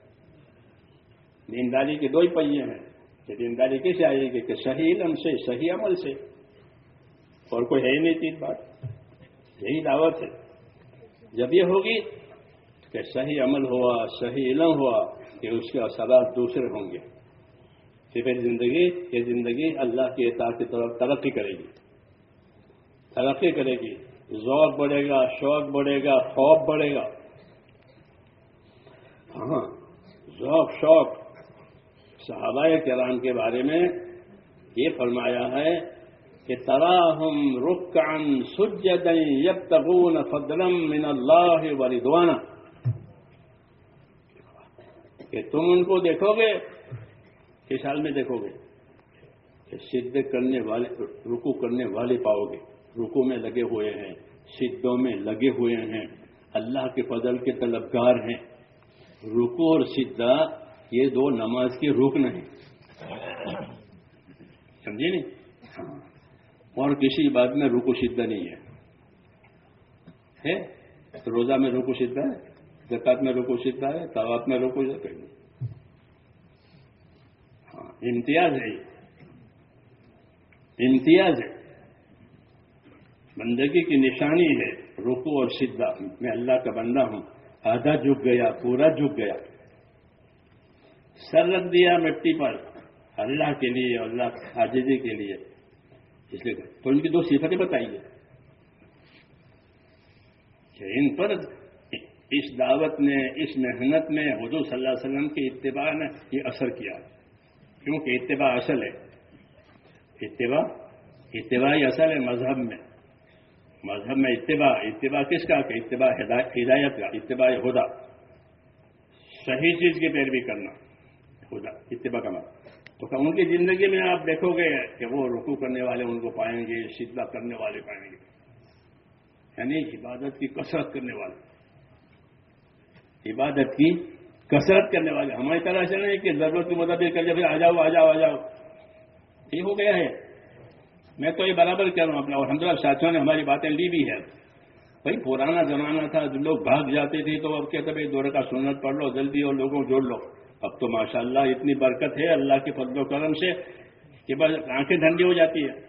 دینداری کے 2 ہی پہیے ہیں. کہ دینداری کیسے آئے گی؟ کہ صحیح علم سے، صحیح عمل سے. اور کوئی ہے ہی نہیں تین بات. یہی دعوت ہے. جب یہ ہوگی کہ صحیح عمل ہوا، صحیح علم ہوا، کہ اس کے اثرات دوسرے ہوں گے. پھر زندگی اللہ کی اطاعت کی طرف ترقی کرے گی. ترقی کرے گی، ذوق بڑھے گا، شوق بڑھے گا، خوف بڑھے گا. ہاں، ذوق شوق. صحابہ کرام کے بارے میں یہ فرمایا ہے کہ تراہم رکعا سجدا یبتغون فضلا من اللہ ورضوانا. کہ تم ان کو دیکھو گے، کس حال میں دیکھو گے؟ کہ سجدے کرنے والے، رکوع کرنے والے پاؤ گے. رکوع میں لگے ہوئے ہیں، سجدوں میں لگے ہوئے ہیں، اللہ کے فضل کے طلبگار ہیں. رکوع اور سجدہ یہ دو نماز کے رکن ہیں، سمجھے نہیں؟ اور کسی بات میں رکوع سجدہ نہیں ہے. روزہ میں رکوع سجدہ ہے، زکات میں رکوع سجدہ ہے، طواف میں رکوع سجدہ ہے. امتیاز ہے، امتیاز ہے، بندگی کی نشانی ہے. رکوع اور سجدہ میں اللہ کا بندہ ہوں، آدھا جھک گیا، پورا جھک گیا، سر رکھ دیا مٹی پر اللہ کے لیے، اللہ عاجزی کے لیے. اس لیے تو ان کی دو صفتیں بتائیے کہ ان پر اس دعوت نے، اس محنت میں حضور صلی اللہ علیہ وسلم کی اتباع نے یہ اثر کیا، کیونکہ اتباع اصل ہے. اتباع ہی اصل ہے مذہب میں. مذہب میں اتباع کس کا؟ کہ اتباع ہدایت کا، اتباع ہدا، صحیح چیز کی پیروی کرنا، ہدا اتباع کا مطلب. تو ان کی زندگی میں آپ دیکھو گے کہ وہ رکوع کرنے والے ان کو پائیں گے، سجدہ کرنے والے پائیں گے، یعنی عبادت کی کثرت کرنے والے، عبادت کی کثرت کرنے والے. ہماری طرح سے نہیں کہ ضرورت کے مطابق کر جب آ جاؤ آ جاؤ آ جاؤ، یہ ہو گیا ہے. میں تو یہ برابر کر رہا ہوں اپنا، اور الحمدللہ ساتھیوں نے ہماری باتیں لی بھی ہے. بھائی پرانا زمانہ تھا، لوگ بھاگ جاتے تھے تو اب کہتے بھائی 2 رکعت سنت پڑھ لو جلدی اور لوگوں کو جوڑ لو. اب تو ماشاءاللہ اتنی برکت ہے اللہ کے فضل و کرم سے کہ بس آنکھیں ٹھنڈی ہو جاتی ہے.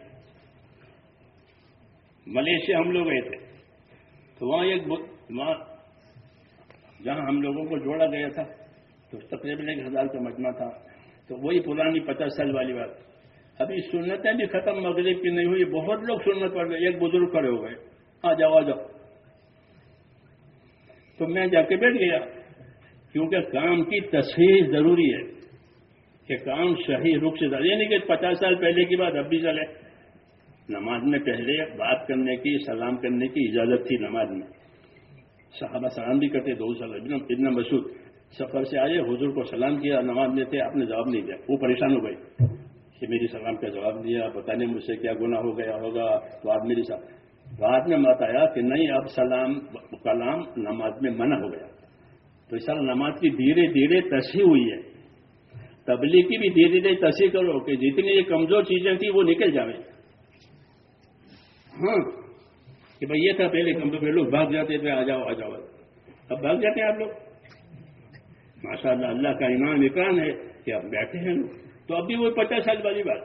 ملیشیا ہم لوگ گئے تھے تو وہاں جہاں ہم لوگوں کو جوڑا گیا تھا تو تقریباً 1000 کا مجمع تھا. تو وہی پرانی 50 سال والی بات. ابھی سنتیں بھی ختم مغرب کی نہیں ہوئی، بہت لوگ سنت پڑھ گئے. ایک بزرگ کھڑے ہو گئے، آ جاؤ آ جاؤ. تو میں جا کے بیٹھ گیا، کیونکہ کام کی تصحیح ضروری ہے کہ کام صحیح رخ سے، یہ نہیں کہ 50 سال پہلے کی بات اب بھی چلے. نماز میں پہلے بات کرنے کی، سلام کرنے کی اجازت تھی نماز میں. صحابہ سلام بھی کرتے. ابن مسعود سفر سے آئے، حضور کو سلام کیا، نماز میں تھے، آپ نے جواب نہیں دیا. وہ پریشان ہو گئے کہ میری سلام کا جواب دیا، پتہ نہیں مجھ سے کیا گناہ ہو گیا ہوگا. تو آپ میری بعد میں بتایا کہ نہیں، اب سلام کلام نماز میں منع ہو گیا. تو اس طرح نماز کی دھیرے دھیرے تصحیح ہوئی ہے. تبلیغ کی بھی دھیرے دھیرے تصحیح کرو کہ جتنی یہ کمزور چیزیں تھیں وہ نکل جائیں. ہاں کہ بھائی یہ تھا پہلے کمزور، لوگ بھاگ جاتے تھے، آ جاؤ آ جاؤ، اب بھاگ جاتے ہیں آپ لوگ. ماشاءاللہ اللہ کا انعام اکرام ہے کہ آپ بیٹھے ہیں. تو اب بھی وہ 50 سال والی بات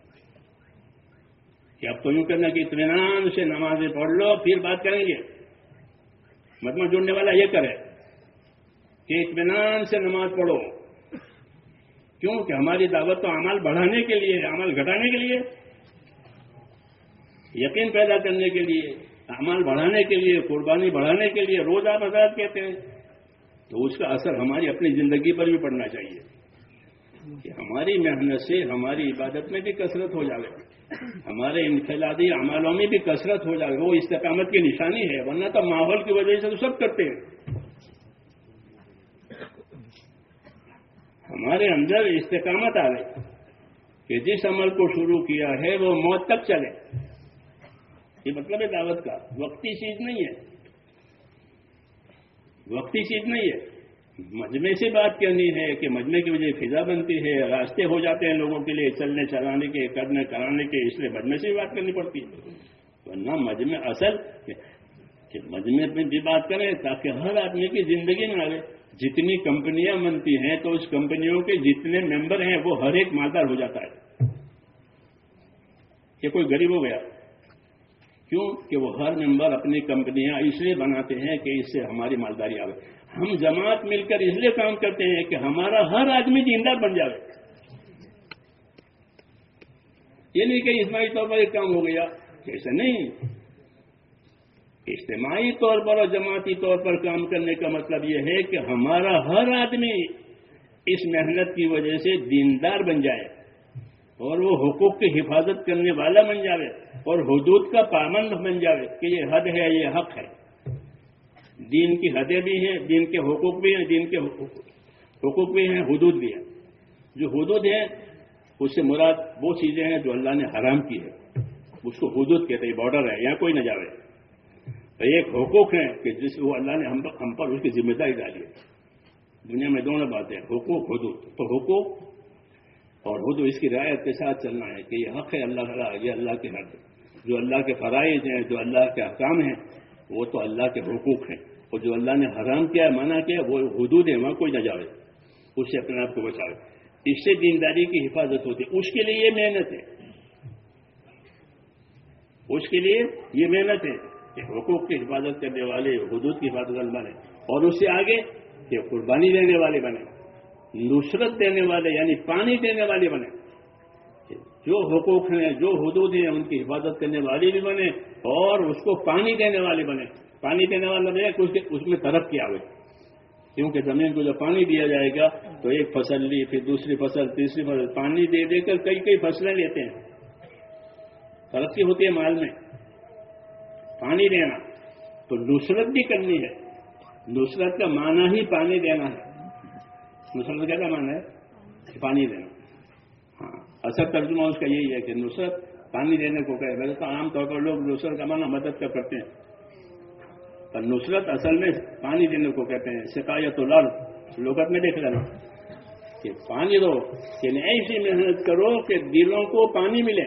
کہ اب تو یوں کرنا کہ اطمینان سے نمازیں پڑھ لو پھر بات کریں گے. مجمع جوڑنے والا یہ کرے کہ اطمینان سے نماز پڑھو. کیوں کہ ہماری دعوت تو اعمال بڑھانے کے لیے ہے، اعمال گھٹانے کے لیے، یقین پیدا کرنے کے لیے، اعمال بڑھانے کے لیے، قربانی بڑھانے کے لیے. روز آپ حضرات کہتے ہیں تو اس کا اثر ہماری اپنی زندگی پر بھی پڑنا چاہیے کہ ہماری محنت سے ہماری عبادت میں بھی کثرت ہو جائے، ہمارے انفرادی اعمالوں میں بھی کثرت ہو جائے. وہ استقامت کی نشانی ہے، ورنہ تو ماحول کی وجہ سے تو سب کرتے ہیں. ہمارے اندر استقامت آ گئی کہ جس عمل کو شروع کیا ہے وہ موت تک چلے. یہ مطلب ہے دعوت کا. وقتی چیز نہیں ہے، وقتی چیز نہیں ہے. مجمع سے بات کرنی ہے کہ مجمع کی وجہ فضا بنتی ہے، راستے ہو جاتے ہیں لوگوں کے لیے چلنے چلانے کے، کرنے کرانے کے، اس لیے مجمع سے بات کرنی پڑتی ہے. ورنہ مجمع اصل کہ مجمع میں بھی بات کریں تاکہ ہر آدمی کی زندگی میں آئے. جتنی کمپنیاں بنتی ہیں تو اس کمپنیوں کے جتنے ممبر ہیں وہ ہر ایک مالدار ہو جاتا ہے. کہ کوئی غریب ہو گیا، کیوں کہ وہ ہر ممبر اپنی کمپنیاں اس لیے بناتے ہیں کہ اس سے ہماری مالداری آئے. ہم جماعت مل کر اس لیے کام کرتے ہیں کہ ہمارا ہر آدمی دیندار بن جائے. یہ نہیں کہ اجتماعی طور پر ایک کام ہو گیا، ایسا نہیں. اجتماعی طور پر اور جماعتی طور پر کام کرنے کا مطلب یہ ہے کہ ہمارا ہر آدمی اس محنت کی وجہ سے دیندار بن جائے اور وہ حقوق کی حفاظت کرنے والا بن جائے اور حدود کا پابند بن جائے کہ یہ حد ہے، یہ حق ہے. دین کی حدیں بھی ہیں، دین کے حقوق بھی ہیں، دین کے حقوق بھی ہیں، حدود بھی ہیں. جو حدود ہیں اس سے مراد وہ چیزیں ہیں جو اللہ نے حرام کی ہے، اس کو حدود کہتے ہیں. بارڈر ہے، یہاں کوئی نہ جاوے. ایک حقوق ہیں کہ جس وہ اللہ نے ہم پر اس کی ذمہ داری ڈالی ہے. دنیا میں دونوں باتیں حقوق حدود. تو حقوق اور حدود اس کی رعایت کے ساتھ چلنا ہے کہ یہ حق ہے اللہ تعالیٰ، یہ اللہ کے حق ہے. جو اللہ کے فرائض ہیں، جو اللہ کے احکام ہیں، وہ تو اللہ کے حقوق ہیں. اور جو اللہ نے حرام کیا، منع کیا، وہ حدود ہیں، وہاں کوئی نہ جاوے، اس سے اپنے آپ کو بچاوے. اس سے دینداری کی حفاظت ہوتی ہے. اس کے لیے یہ محنت ہے، اس کے لیے یہ محنت ہے کہ حقوق کی حفاظت کرنے والے، حدود کی حفاظت کرنے والے، اور اس سے آگے کہ قربانی دینے والے بنے، نصرت دینے والے یعنی پانی دینے والے بنے. جو حقوق ہیں، جو حدود ہیں، ان کی حفاظت کرنے والے بھی بنے اور اس کو پانی دینے والے بنے. پانی دینے والا بنے کہ اس میں ترقی آئے، کیونکہ زمین کو جب پانی دیا جائے گا تو ایک فصل لی، پھر دوسری فصل، تیسری فصل، پانی دے دے کر کئی فصلیں لیتے ہیں. ترقی ہوتی ہے مال میں. پانی دینا تو نصرت بھی کرنی ہے. نصرت کا معنی ہی پانی دینا ہے. نصرت کا کیا معنی ہے؟ پانی دینا. ہاں، اصل ترجمہ اس کا یہی ہے کہ نصرت پانی دینے کو کہے. ویسے تو عام طور پر لوگ نصرت کا معنی مدد کا کرتے ہیں، پر نصرت اصل میں پانی دینے کو کہتے ہیں. سقایت الارض لغت میں دیکھ لینا کہ پانی دو، یعنی ایسی محنت کرو کہ دلوں کو پانی ملے،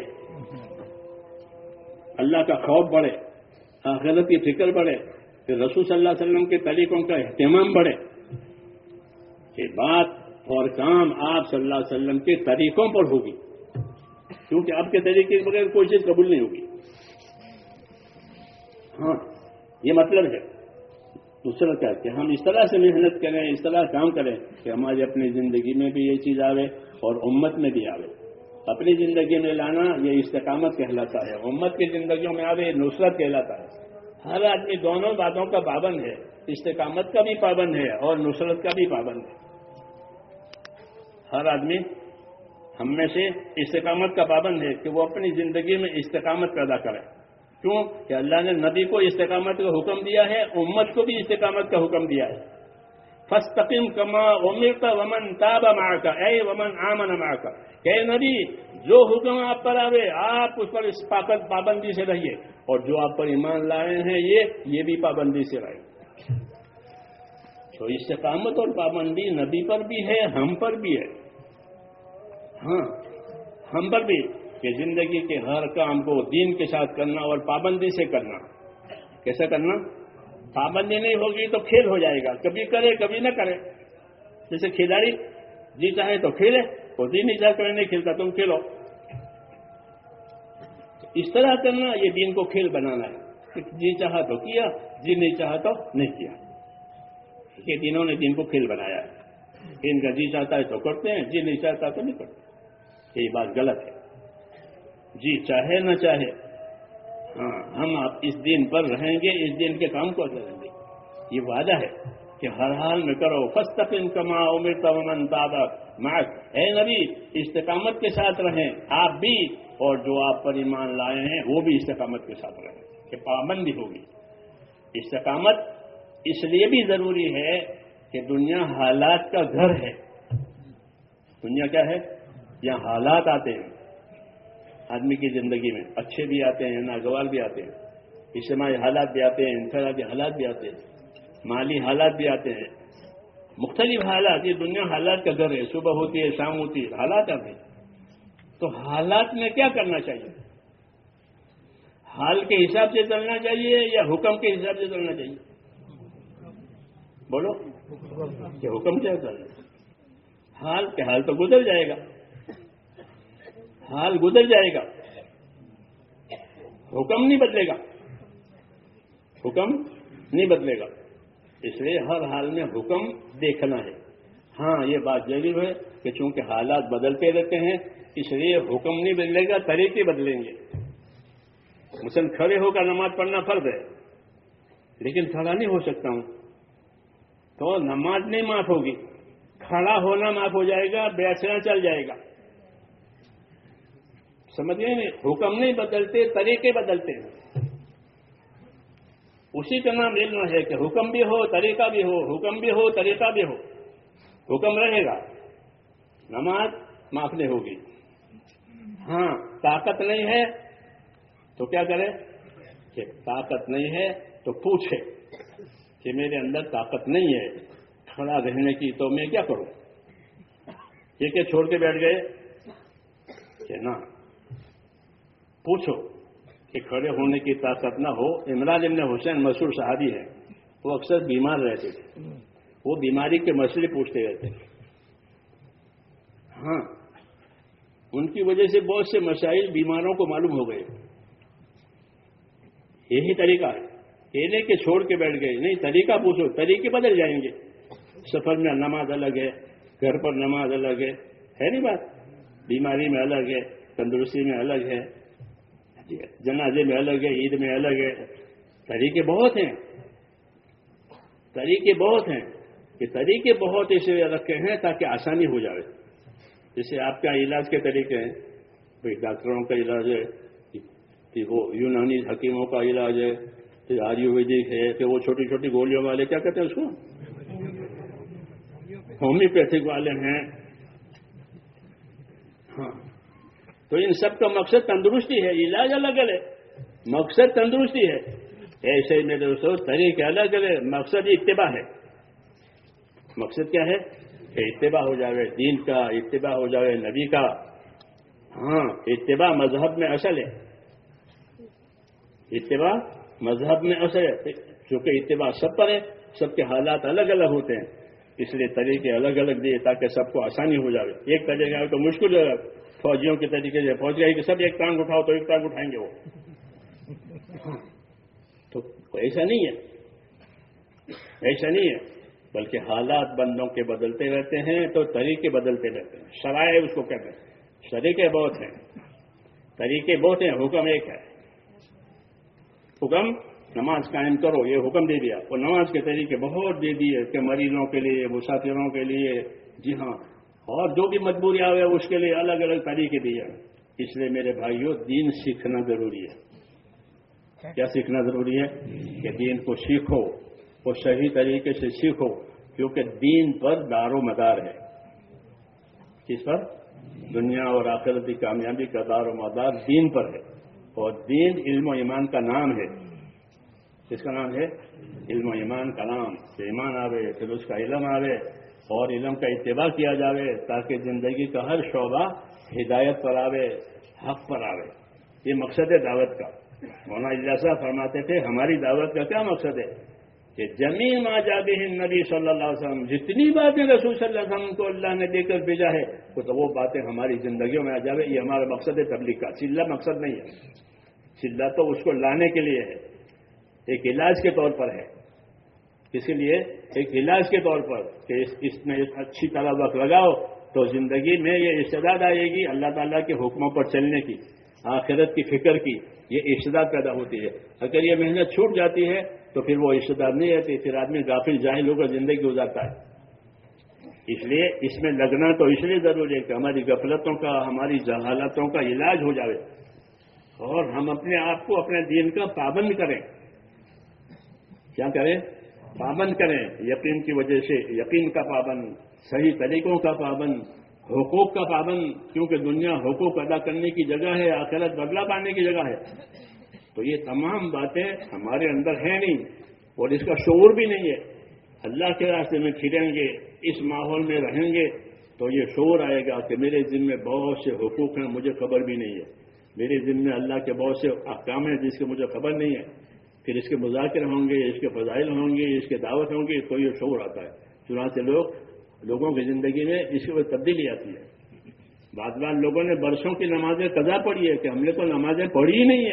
اللہ کا خوف بڑھے، آخرت کی فکر بڑھے، کہ رسول صلی اللہ علیہ وسلم کے طریقوں کا اہتمام بڑھے، کہ بات اور کام آپ صلی اللہ علیہ وسلم کے طریقوں پر ہوگی، کیونکہ آپ کے طریقے کے بغیر کوئی چیز قبول نہیں ہوگی. ہاں، یہ مطلب ہے دوسرا کیا کہ ہم اس طرح سے محنت کریں، اس طرح کام کریں کہ ہماری اپنی زندگی میں بھی یہ چیز آوے اور امت میں بھی آوے. اپنی زندگی میں لانا یہ استقامت کہلاتا ہے، امت کی زندگیوں میں آوے نصرت کہلاتا ہے. ہر آدمی دونوں باتوں کا پابند ہے، استقامت کا بھی پابند ہے اور نصرت کا بھی پابند ہے. ہر آدمی ہم میں سے استقامت کا پابند ہے کہ وہ اپنی زندگی میں استقامت پیدا کرے. کیوں کہ اللہ نے نبی کو استقامت کا حکم دیا ہے، امت کو بھی استقامت کا حکم دیا ہے. فاستقم کما امرت ومن تاب معك اے ومن آمن معك. کہ نبی جو حکم آپ پر آوے آپ اس پر اس پابندی سے رہیے، اور جو آپ پر ایمان لائے ہیں یہ بھی پابندی سے رہے. تو استقامت اور پابندی نبی پر بھی ہے، ہم پر بھی ہے. ہاں، ہم پر بھی کہ زندگی کے ہر کام کو دین کے ساتھ کرنا اور پابندی سے کرنا. کیسا کرنا؟ پابندی نہیں ہوگی تو کھیل ہو جائے گا، کبھی کرے کبھی نہ کرے. جیسے کھلاڑی جی چاہے تو کھیلے، اور جی نہیں چاہے تو نہیں کھیلتا، تم کھیلو. اس طرح کرنا یہ دین کو کھیل بنانا ہے. جی چاہا تو کیا، جی نہیں چاہا تو نہیں کیا. یہ دینوں نے دین کو کھیل بنایا ہے. ان کا جی چاہتا ہے تو کرتے ہیں، جی نہیں چاہتا تو نہیں کرتے. یہ بات غلط ہے. جی چاہے نہ چاہے، ہاں، ہم آپ اس دین پر رہیں گے، اس دین کے کام کو کریں گے. یہ وعدہ ہے کہ ہر حال میں کرو. فاستقم کما امرت ومن تاب معك. اے نبی استقامت کے ساتھ رہیں آپ بھی، اور جو آپ پر ایمان لائے ہیں وہ بھی استقامت کے ساتھ رہیں. کہ پابندی ہوگی. استقامت اس لیے بھی ضروری ہے کہ دنیا حالات کا گھر ہے. دنیا کیا ہے؟ یہاں حالات آتے ہیں آدمی کی زندگی میں، اچھے بھی آتے ہیں، ناگوار بھی آتے ہیں، اجتماعی حالات بھی آتے ہیں، انفرادی حالات بھی آتے ہیں، مالی حالات بھی آتے ہیں، مختلف حالات. یہ دنیا حالات کا گھر ہے. صبح ہوتی ہے، شام ہوتی ہے، حالات آتے ہیں. تو حالات میں کیا کرنا چاہیے؟ حال کے حساب سے چلنا چاہیے یا حکم کے حساب سے چلنا چاہیے؟ بولو کہ حکم کیا چلنا ہے؟ حال کے حال تو گزر جائے گا، حال گزر جائے گا، حکم نہیں بدلے گا، حکم نہیں بدلے گا. اس لیے ہر حال میں حکم دیکھنا ہے. ہاں، یہ بات ضرور ہے کہ چونکہ حالات بدلتے رہتے ہیں اس لیے حکم نہیں بدلے گا، طریقے بدلیں گے. مثلا کھڑے ہو کر نماز پڑھنا فرض ہے، لیکن کھڑا نہیں ہو سکتا ہوں تو نماز نہیں معاف ہوگی. کھڑا ہونا معاف ہو جائے گا، بیٹھنا چل جائے گا. سمجھیں نہیں؟ حکم نہیں بدلتے، طریقے بدلتے ہیں. اسی کا نام علم ہے کہ حکم بھی ہو، طریقہ بھی ہو، حکم بھی ہو، طریقہ بھی ہو. حکم رہے گا، نماز معاف نہیں ہوگی. ہاں، طاقت نہیں ہے تو کیا کرے؟ کہ طاقت نہیں ہے تو پوچھے کہ میرے اندر طاقت نہیں ہے کھڑا رہنے کی، تو میں کیا کروں؟ یہ کہ چھوڑ کے بیٹھ گئے کہ نہ، پوچھو کہ کھڑے ہونے کی طاقت نہ ہو۔ عمران ابن حسین مشہور صحابی ہے، وہ اکثر بیمار رہتے تھے، وہ بیماری کے مسئلے پوچھتے رہتے تھے۔ ہاں، ان کی وجہ سے بہت سے مسائل بیماروں کو معلوم ہو گئے۔ یہی طریقہ ہے، یہ نہیں کہ چھوڑ کے بیٹھ گئے، نہیں، طریقہ پوچھو، طریقے بدل جائیں گے۔ سفر میں نماز الگ ہے، گھر پر نماز الگ ہے نہیں بات؟ بیماری میں الگ ہے، تندرستی میں الگ ہے، جنازے میں الگ ہے، عید میں الگ ہے۔ طریقے بہت ہیں، طریقے بہت ہیں، کہ طریقے بہت اس لیے رکھے ہیں تاکہ آسانی ہو جائے۔ جیسے آپ کا علاج کے طریقے ہیں، بھئی ڈاکٹروں کا علاج ہے، کہ وہ یونانی حکیموں کا علاج ہے، پھر آیورویدک ہے، کہ وہ چھوٹی چھوٹی گولیوں والے کیا کہتے ہیں اس کو، ہومیوپیتھک والے ہیں۔ ہاں، تو ان سب کا مقصد تندرستی ہے، علاج الگ الگ ہے، مقصد تندرستی ہے۔ ایسے ہی میرے دوستوں طریقے الگ الگ، مقصد اتباع ہے۔ مقصد کیا ہے؟ کہ اتباع ہو جائے دین کا، اتباع ہو جائے نبی کا۔ ہاں، اتباع مذہب میں اصل ہے، اتباع مذہب میں اصل ہے، چونکہ اتباع سب پر ہے، سب کے حالات الگ الگ ہوتے ہیں، اس لیے طریقے الگ الگ دیے تاکہ سب کو آسانی ہو جائے۔ ایک طریقہ تو مشکل ہے، فوجیوں کے طریقے سے پہنچ گئے کہ سب ایک ٹانگ اٹھاؤ تو ایک ٹانگ اٹھائیں گے وہ، تو ایسا نہیں ہے، ایسا نہیں ہے، بلکہ حالات بندوں کے بدلتے رہتے ہیں تو طریقے بدلتے رہتے ہیں۔ شرائع اس کو کہتے ہیں، طریقے بہت ہیں، طریقے بہت ہیں، حکم ایک ہے۔ حکم نماز قائم کرو، یہ حکم دے دیا، اور نماز کے طریقے بہت دے دیے کہ مریضوں کے لیے، مسافروں کے لیے، جی ہاں، اور جو بھی مجبوری آئے اس کے لیے الگ الگ طریقے دیے۔ اس لیے میرے بھائیوں دین سیکھنا ضروری ہے۔ کیا سیکھنا ضروری ہے؟ کہ دین کو سیکھو اور صحیح طریقے سے سیکھو، کیونکہ دین پر دار و مدار ہے۔ کس پر؟ دنیا اور آخرت کی کامیابی کا دار و مدار دین پر ہے، اور دین علم و ایمان کا نام ہے۔ کس کا نام ہے؟ علم و ایمان کا نام۔ کہ ایمان آوے، پھر اس کا علم آوے، اور علم کا اتباع کیا جاوے تاکہ زندگی کا ہر شعبہ ہدایت پر آوے، حق پر آوے۔ یہ مقصد ہے دعوت کا۔ مولانا اجلاس صاحب فرماتے تھے ہماری دعوت کا کیا مقصد ہے؟ کہ جمیع ما جاء بہ النبی صلی اللہ علیہ وسلم، جتنی باتیں رسول صلی اللہ علیہ وسلم کو اللہ نے دے کر بھیجا ہے تو وہ باتیں ہماری زندگیوں میں آ جاوے۔ یہ ہمارا مقصد ہے تبلیغ کا، چلہ مقصد نہیں ہے۔ چلہ تو اس کو لانے کے لیے ہے، ایک علاج کے طور پر ہے۔ اس کے لیے ایک علاج کے طور پر کہ اس میں اچھی طرح وقت لگاؤ تو زندگی میں یہ استعداد آئے گی اللہ تعالیٰ کے حکموں پر چلنے کی، آخرت کی فکر کی، یہ استعداد پیدا ہوتی ہے۔ اگر یہ محنت چھوٹ جاتی ہے تو پھر وہ استعداد نہیں رہتی، پھر آدمی غافل جاہل ہو کر زندگی گزارتا ہے۔ اس لیے اس میں لگنا تو اس لیے ضروری ہے کہ ہماری غفلتوں کا، ہماری جہالتوں کا علاج ہو جائے، اور ہم اپنے آپ کو اپنے دین کا پابند کریں۔ کیا کریں؟ پابند کریں، یقین کی وجہ سے، یقین کا پابند، صحیح طریقوں کا پابند، حقوق کا پابند، کیونکہ دنیا حقوق ادا کرنے کی جگہ ہے، آخرت بدلہ پانے کی جگہ ہے۔ تو یہ تمام باتیں ہمارے اندر ہیں نہیں، اور اس کا شعور بھی نہیں ہے۔ اللہ کے راستے میں پھریں گے، اس ماحول میں رہیں گے تو یہ شعور آئے گا کہ میرے ذمہ بہت سے حقوق ہیں، مجھے خبر بھی نہیں ہے، میرے ذمہ اللہ کے بہت سے احکام ہیں جس کی مجھے خبر نہیں ہے۔ پھر اس کے مذاکر ہوں گے، اس کے فضائل ہوں گے، اس کے دعوت ہوں گی، تو یہ شعور آتا ہے۔ چنانچہ لوگوں کی زندگی میں اس کی تبدیلی آتی ہے۔ بعض لوگوں نے برسوں کی نمازیں قضا پڑھی ہے کہ ہم نے تو نمازیں پڑھی ہی نہیں ہے۔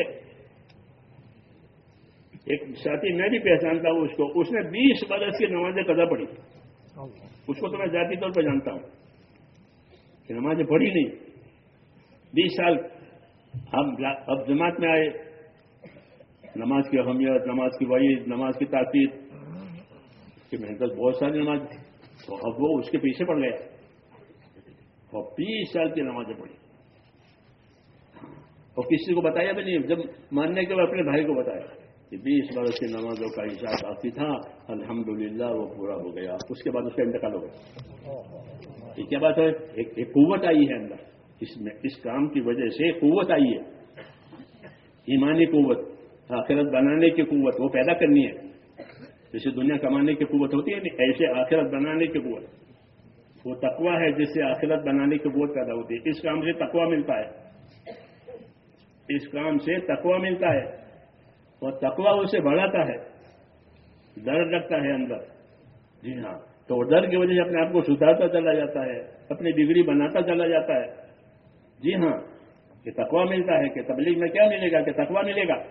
ایک ساتھی میں بھی پہچانتا ہوں اس کو، اس نے 20 برس کی نمازیں قضا پڑھی، اس کو تو میں ذاتی طور پہ جانتا ہوں کہ نمازیں پڑھی نہیں، 20 سال۔ ہم اب جماعت میں آئے، نماز کی اہمیت، نماز کی وعید، نماز کی تاکید کہ محنت بہت ساری نماز تھی، تو اب وہ اس کے پیچھے پڑ گیا اور 20 سال کی نمازیں پڑھی، اور کسی کو بتایا بھی نہیں۔ جب ماننے کے بعد اپنے بھائی کو بتایا کہ 20 برس کی نمازوں کا حساب باقی تھا، الحمدللہ وہ پورا ہو گیا۔ اس کے بعد اس کا انتقال ہو گیا۔ یہ کیا بات ہے؟ ایک قوت آئی ہے اندر، اس میں اس کام کی وجہ سے قوت آئی ہے، ایمانی قوت۔ آخرت بنانے کی قوت وہ پیدا کرنی ہے. جیسے دنیا کمانے کی قوت ہوتی ہے نہیں، ایسے آخرت بنانے کی قوت. وہ تقویٰ ہے جس سے آخرت بنانے کی قوت پیدا ہوتی ہے. اس کام سے تقویٰ ملتا ہے، اس کام سے تقویٰ ملتا ہے، اور تقویٰ اسے بڑھاتا ہے، ڈر لگتا ہے اندر. جی ہاں، تو ڈر کی وجہ سے اپنے آپ کو سدھارتا چلا جاتا ہے، اپنی ڈگری بناتا چلا جاتا ہے. جی ہاں، کہ تقویٰ ملتا ہے. کہ تبلیغ میں کیا ملے گا؟ کہ تقویٰ ملے گا.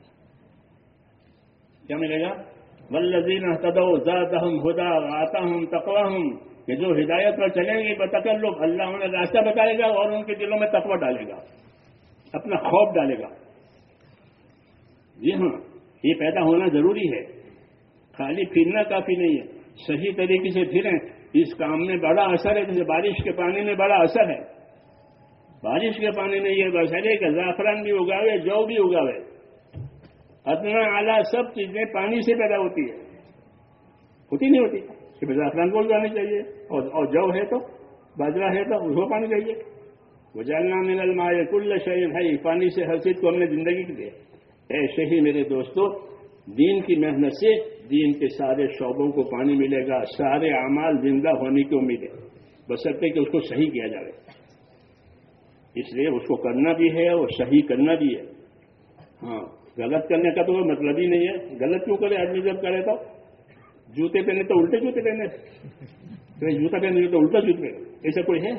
کیا ملے گا؟ والذین اہتدوا زادہم ھدی وآتاہم تقواہم. کہ جو ہدایت پر چلیں گے بتکلف، اللہ انہیں راستہ بتائے گا اور ان کے دلوں میں تقویٰ ڈالے گا، اپنا خوف ڈالے گا. جی ہاں، یہ پیدا ہونا ضروری ہے. خالی پھرنا کافی نہیں ہے، صحیح طریقے سے پھریں. اس کام میں بڑا اثر ہے. جیسے بارش کے پانی میں بڑا اثر ہے. بارش کے پانی میں یہ اثر ہے کہ زعفران بھی اگاوے، جو بھی اگاوے، ادنا اعلیٰ سب چیزیں پانی سے پیدا ہوتی ہے. ہوتی نہیں ہوتی کہ زعفران کو اگانا چاہیے، اور جو ہے تو باجرا ہے تو اس کو پانی چاہیے. وجعلنا من الماء كل شيء حي. پانی سے ہر چیز کو ہم نے زندگی کی دی. ایسے ہی میرے دوستو، دین کی محنت سے دین کے سارے شعبوں کو پانی ملے گا. سارے اعمال زندہ ہونے کی امید ہے، بشرطے کہ اس کو صحیح کیا جائے. اس لیے اس کو کرنا بھی ہے اور صحیح کرنا بھی ہے. ہاں، غلط کرنے کا تو کوئی مطلب ہی نہیں ہے. غلط کیوں کرے آدمی؟ جب کرے تو جوتے پہنے تو الٹے جوتے پہنے، جوتا پہنے تو الٹا جوتے پہنے. ایسا کوئی ہے؟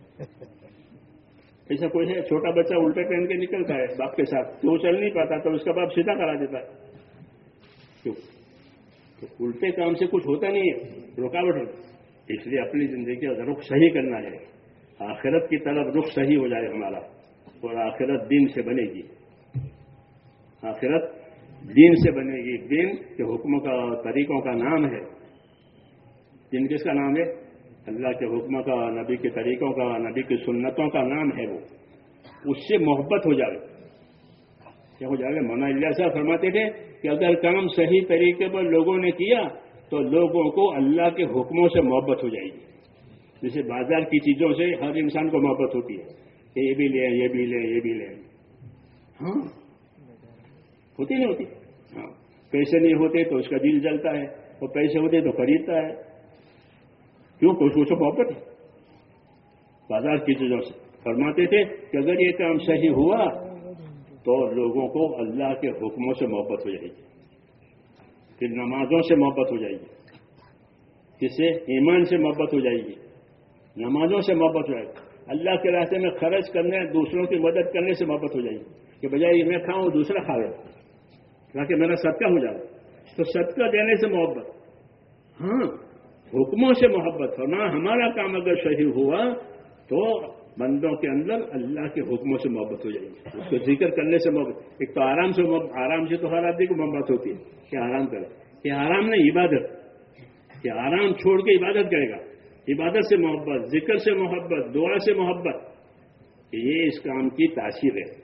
ایسا کوئی ہے؟ چھوٹا بچہ الٹے پہن کے نکلتا ہے باپ کے ساتھ، تو وہ چل نہیں پاتا تو اس کا باپ سیدھا کرا دیتا ہے. کیوں؟ تو الٹے کام سے کچھ ہوتا نہیں ہے، رکاوٹ ہوتی. اس لیے اپنی زندگی کا رخ صحیح کرنا ہے. آخرت کی طرف رخ صحیح ہو جائے ہمارا، اور آخرت دین سے بنے گی. آخرت دین سے بنے گی. دین کے حکموں کا، طریقوں کا نام ہے. دین کس کا نام ہے؟ اللہ کے حکموں کا، نبی کے طریقوں کا، نبی کی سنتوں کا نام ہے. وہ اس سے محبت ہو جائے. کیا ہو جائے؟ مولانا الیاس صاحب فرماتے تھے کہ اگر کام صحیح طریقے پر لوگوں نے کیا تو لوگوں کو اللہ کے حکموں سے محبت ہو جائے گی. جیسے بازار کی چیزوں سے ہر انسان کو محبت ہوتی ہے کہ یہ بھی لیں، یہ بھی لیں، یہ بھی لیں. ہاں، ہوتی نہیں ہوتی؟ ہاں، پیسے نہیں ہوتے تو اس کا دل جلتا ہے، اور پیسے ہوتے تو خریدتا ہے. کیوں؟ کچھ کچھ محبت ہے بازار کی چیزوں سے. فرماتے تھے کہ اگر یہ کام صحیح ہوا تو لوگوں کو اللہ کے حکموں سے محبت ہو جائے گی. پھر نمازوں سے محبت ہو جائے گی. کس سے؟ ایمان سے محبت ہو جائے گی، نمازوں سے محبت ہو جائے گی. اللہ کے راستے میں خرچ کرنے، دوسروں کی مدد کرنے سے محبت ہو جائے گی. کہ بجائے میں کھاؤں دوسرا کھاوے تاکہ میرا صدقہ ہو جائے. تو صدقہ دینے سے محبت. ہاں، حکموں سے محبت. فرمایا ہمارا کام اگر صحیح ہوا تو بندوں کے اندر اللہ کے حکموں سے محبت ہو جائے گی. اس کو ذکر کرنے سے محبت. ایک تو آرام سے آرام سے تو ہر آدمی کو محبت ہوتی ہے کہ آرام کرے. کہ آرام نہیں، عبادت. کہ آرام چھوڑ کے عبادت کرے گا. عبادت سے محبت، ذکر سے محبت، دعا سے محبت. کہ یہ اس کام کی تاثیر ہے.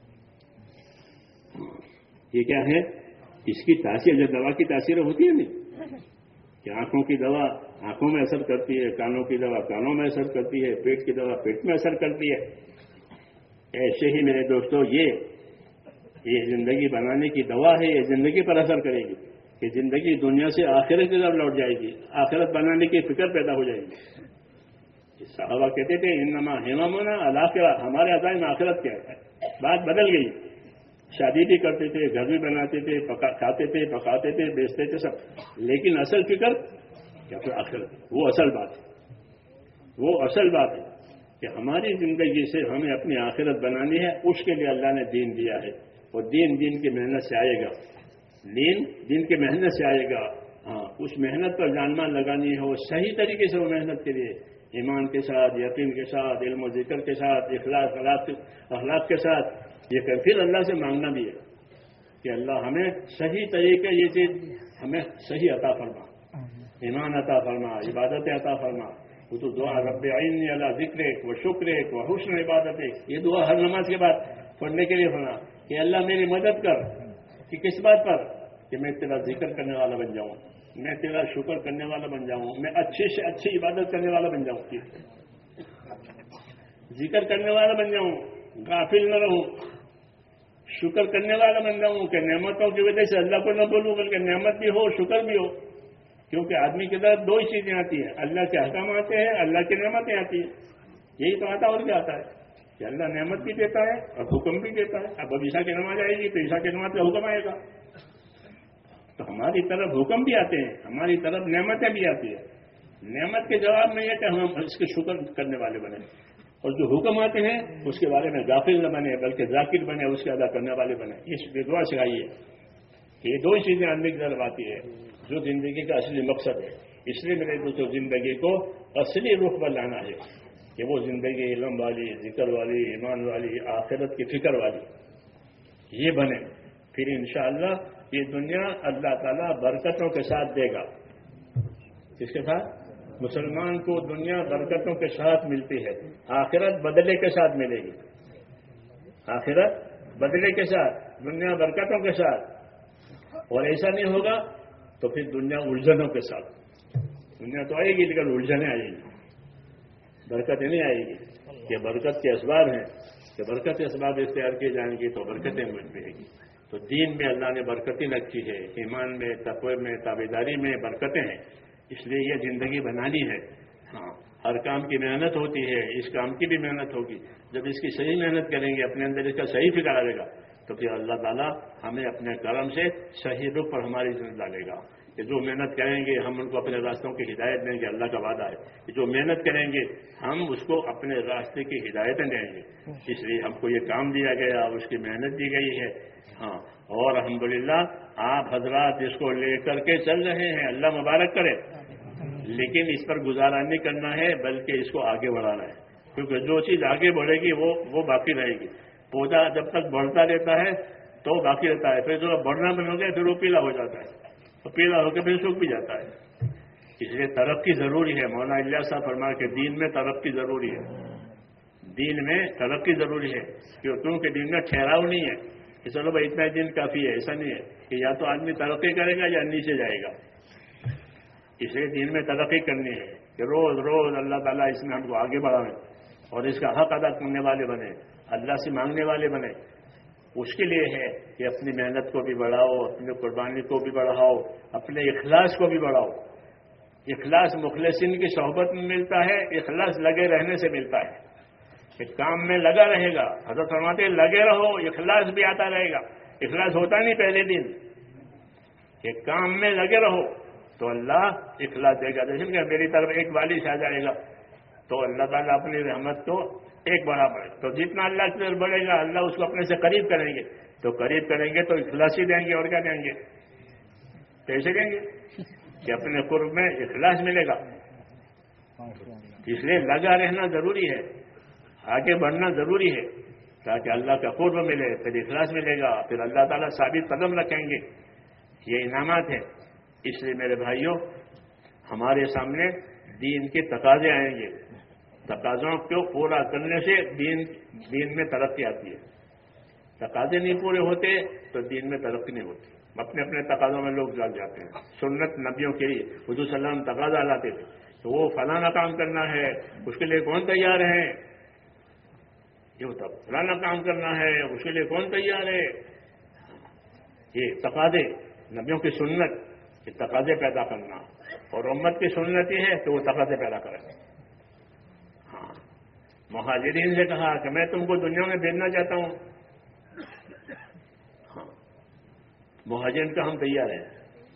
یہ کیا ہے؟ اس کی تاثیر. جو دوا کی تاثیر ہوتی ہے نہیں، کہ آنکھوں کی دوا آنکھوں میں اثر کرتی ہے، کانوں کی دوا کانوں میں اثر کرتی ہے، پیٹ کی دوا پیٹ میں اثر کرتی ہے. ایسے ہی میرے دوستو یہ زندگی بنانے کی دوا ہے. یہ زندگی پر اثر کرے گی کہ زندگی دنیا سے آخرت کی طرف لوٹ جائے گی. آخرت بنانے کی فکر پیدا ہو جائے گی. صحابہ کہتے تھے انما ہممنا الاخرہ. ہمارے عزائم میں آخرت کیا ہے. بات بدل گئی. شادی بھی کرتے تھے، گھر بھی بناتے تھے، کھاتے تھے، پکاتے تھے، بیچتے تھے سب، لیکن اصل فکر کیا؟ پھر آخرت. وہ اصل بات ہے. وہ اصل بات ہے کہ ہماری زندگی سے ہمیں اپنی آخرت بنانی ہے. اس کے لیے اللہ نے دین دیا ہے. اور دین کی محنت سے آئے گا. دین کی محنت سے آئے گا. ہاں، اس محنت پر جان مان لگانی ہو صحیح طریقے سے. وہ محنت کے لیے ایمان کے ساتھ، یقین کے ساتھ، علم و ذکر کے ساتھ، اخلاق کے ساتھ. یہ کہ پھر اللہ سے مانگنا بھی ہے کہ اللہ ہمیں صحیح طریقے، یہ چیز ہمیں صحیح عطا فرما، ایمان عطا فرما، عبادت عطا فرما. وہ تو دعا رب اعنی علی ذکرک و شکرک و حسن عبادتک. یہ دعا ہر نماز کے بعد پڑھنے کے لیے فرما کہ اللہ میری مدد کر. کہ کس بات پر؟ کہ میں تیرا ذکر کرنے والا بن جاؤں، میں تیرا شکر کرنے والا بن جاؤں، میں اچھے سے اچھی عبادت کرنے والا بن جاؤں، ذکر کرنے والا بن جاؤں، غافل نہ رہوں، شکر کرنے والا بن جاؤں کہ نعمتوں کی وجہ سے اللہ کو نہ بولوں بلکہ نعمت بھی ہو شکر بھی ہو. کیونکہ آدمی کے طرف دو ہی چیزیں آتی ہیں, اللہ کے احکام آتے ہیں, اللہ کی نعمتیں آتی ہیں. یہی تو آتا اور کیا آتا ہے کہ اللہ نعمت بھی دیتا ہے اور حکم بھی دیتا ہے. اب عیسیٰ کی نماز آئے گی تو عیسیٰ کی نماز کا حکم آئے گا. تو ہماری طرف حکم بھی آتے ہیں, ہماری طرف نعمتیں بھی آتی ہیں. نعمت کے جواب میں یہ کہ ہم اس کے شکر کرنے والے بنے, اور جو حکم آتے ہیں اس کے بارے میں غافل نہ بنے بلکہ ذاکر بنے, اس کے ادا کرنے والے بنے. یہ دعا سکھائیے کہ یہ دو ہی چیزیں آدمی کی طرف آتی ہے جو زندگی کا اصلی مقصد ہے. اس لیے میرے دوستوں زندگی کو اصلی رخ پر لانا ہے کہ وہ زندگی علم والی, ذکر والی, ایمان والی, آخرت کی فکر والی یہ بنے. پھر انشاءاللہ یہ دنیا اللہ تعالیٰ برکتوں کے ساتھ دے گا. کس کے ساتھ؟ مسلمان کو دنیا برکتوں کے ساتھ ملتی ہے, آخرت بدلے کے ساتھ ملے گی. آخرت بدلے کے ساتھ, دنیا برکتوں کے ساتھ. اور ایسا نہیں ہوگا تو پھر دنیا الجھنوں کے ساتھ. دنیا تو آئے گی لیکن الجھنیں آئیں گی, برکتیں نہیں آئے گی. یہ برکت کے اسباب ہیں کہ برکت اسباب اختیار کیے جائیں گی تو برکتیں ملیں گی. تو دین میں اللہ نے برکتیں رکھی ہے, ایمان میں, تقوی میں, تابعداری میں برکتیں ہیں. اس لیے یہ زندگی بنانی ہے. ہاں, ہر کام کی محنت ہوتی ہے, اس کام کی بھی محنت ہوگی. جب اس کی صحیح محنت کریں گے, اپنے اندر اس کا صحیح فکر آئے گا تو پھر اللہ تعالیٰ ہمیں اپنے کرم سے صحیح رخ پر ہماری زندگی ڈالے گا. کہ جو محنت کریں گے ہم ان کو اپنے راستوں کی ہدایت دیں گے, اللہ کا وعدہ ہے کہ جو محنت کریں گے ہم اس کو اپنے راستے کی ہدایتیں دیں گے. اس لیے ہم کو یہ کام دیا گیا, اس کی محنت دی گئی ہے. ہاں, اور الحمدللہ آپ حضرات اس کو لے کر کے چل رہے ہیں, اللہ مبارک کرے. لیکن اس پر گزارا نہیں کرنا ہے بلکہ اس کو آگے بڑھانا ہے, کیونکہ جو چیز آگے بڑھے گی وہ باقی رہے گی. پودا جب تک بڑھتا رہتا ہے تو باقی رہتا ہے, پھر جو بڑھنا بند ہو گیا پھر وہ پیلا ہو جاتا ہے, تو پیلا ہو کے پھر سوکھ بھی جاتا ہے. اس لیے ترقی ضروری ہے. مولانا الیاس صاحب فرمایا کہ دین میں ترقی ضروری ہے, دین میں ترقی ضروری ہے. کیونکہ دین میں ٹھہراؤ نہیں ہے کہ چلو بھائی اتنا دن کافی ہے, ایسا نہیں ہے کہ یا تو آدمی ترقی کرے گا یا نیچے جائے گا. اس لیے دین میں ترقی کرنی ہے کہ روز روز اللہ تعالیٰ اس میں ہم کو آگے بڑھائیں اور اس کا حق ادا کرنے والے بنے, اللہ سے مانگنے والے بنے. اس کے لیے ہے کہ اپنی محنت کو بھی بڑھاؤ, اپنی قربانی کو بھی بڑھاؤ, اپنے اخلاص کو بھی بڑھاؤ. اخلاص مخلصین کی صحبت میں ملتا ہے, اخلاص لگے رہنے سے ملتا ہے. کہ کام میں لگا رہے گا, حضرت فرماتے ہیں لگے رہو, اخلاص بھی آتا رہے گا. اخلاص ہوتا نہیں پہلے دن, کہ کام میں لگے رہو تو اللہ اخلاص دے گا. جیسے کہ میری طرف ایک والد آ جائے گا تو اللہ تعالیٰ اپنی رحمت کو ایک بڑا بڑھے, تو جتنا اللہ کی طرف بڑھے گا اللہ اس کو اپنے سے قریب کریں گے. تو قریب کریں گے تو اخلاصی دیں گے, اور کیا دیں گے؟ پیسے دیں گے کہ اپنے قرب میں اخلاص ملے گا. اس لیے لگا رہنا ضروری ہے, آگے بڑھنا ضروری ہے تاکہ اللہ کا قرب ملے, پھر اخلاص ملے گا, پھر اللہ تعالیٰ ثابت قدم رکھیں گے. یہ انعامات ہیں. اس لیے میرے بھائیوں, ہمارے سامنے دین کے تقاضے آئیں گے. تقاضوں کو پورا کرنے سے دین میں ترقی آتی ہے. تقاضے نہیں پورے ہوتے تو دین میں ترقی نہیں ہوتی. اپنے اپنے تقاضوں میں لوگ لگ جاتے ہیں. سنت نبیوں کے لیے حضور صلی اللہ علیہ وسلم تقاضا لاتے تھے تو وہ فلانا کام کرنا ہے, اس کے لیے کون تیار ہے؟ یہ ہوتا فلانا کام کرنا ہے, اس کے لیے کون تیار ہے؟ یہ تقاضے نبیوں کی سنت, یہ تقاضے پیدا کرنا, اور امت کی سنت یہ ہے کہ وہ تقاضے پیدا کرے. ہاں, مہاجرین سے کہا کہ میں تم کو دنیا میں بھیجنا چاہتا ہوں. ہاں, مہاجرین کا ہم تیار ہیں.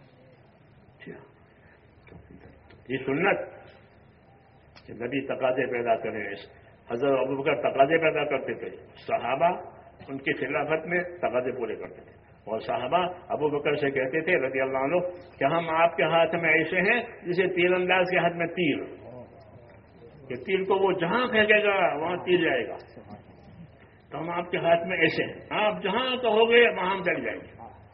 یہ سنت کہ نبی تقاضے پیدا کرے. حضرت ابوبکر تقاضے پیدا کرتے تھے, صحابہ ان کی خلافت میں تقاضے پورے کرتے تھے. اور صحابہ ابوبکر سے کہتے تھے رضی اللہ عنہ کہ ہم آپ کے ہاتھ میں ایسے ہیں جسے تیر انداز کے ہاتھ میں تیر, کہ تیر کو وہ جہاں پھینکے گا وہاں تیر جائے گا. تو ہم آپ کے ہاتھ میں ایسے ہیں, آپ جہاں کہو گے وہاں ہم چل جائیں گے.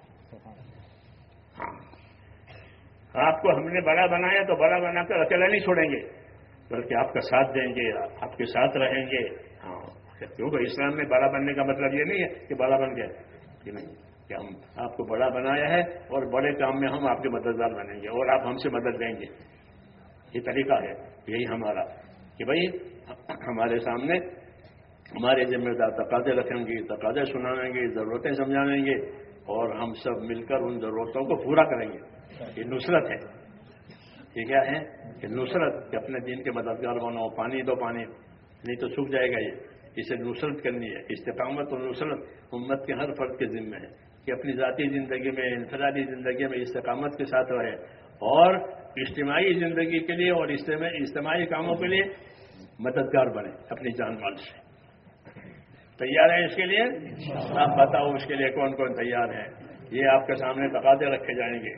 ہاں, آپ کو ہم نے بڑا بنایا تو بڑا بنا کر اکیلا نہیں چھوڑیں گے بلکہ آپ کا ساتھ دیں گے, آپ کے ساتھ رہیں گے. ہاں, کیونکہ اسلام میں بڑا بننے کا مطلب یہ نہیں ہے کہ بڑا بن گیا, کہ نہیں, کہ ہم آپ کو بڑا بنایا ہے اور بڑے کام میں ہم آپ کے مددگار بنیں گے اور آپ ہم سے مدد لیں گے. یہ طریقہ ہے, یہی ہمارا کہ بھائی ہمارے سامنے ہمارے ذمہ دار تقاضے رکھیں گے، تقاضے سنائیں گے، ضرورتیں سمجھائیں گے، اور ہم سب مل کر ان ضرورتوں کو پورا کریں گے. یہ نصرت ہے. یہ کیا ہے کہ نصرت، کہ اپنے دین کے مددگار بنو. پانی دو، پانی نہیں تو سوکھ جائے گا. اسے نصرت کرنی ہے. استقامت اور نصرت امت کے ہر فرد کے ذمہ ہے کہ اپنی ذاتی زندگی میں، انفرادی زندگی میں استقامت کے ساتھ رہے، اور اجتماعی زندگی کے لیے اور اجتماعی کاموں کے لیے مددگار بنے اپنی جان مال سے. تیار ہیں اس کے لیے؟ آپ بتاؤ اس کے لیے کون کون تیار ہے؟ یہ آپ کے سامنے تقاضے رکھے جائیں گے.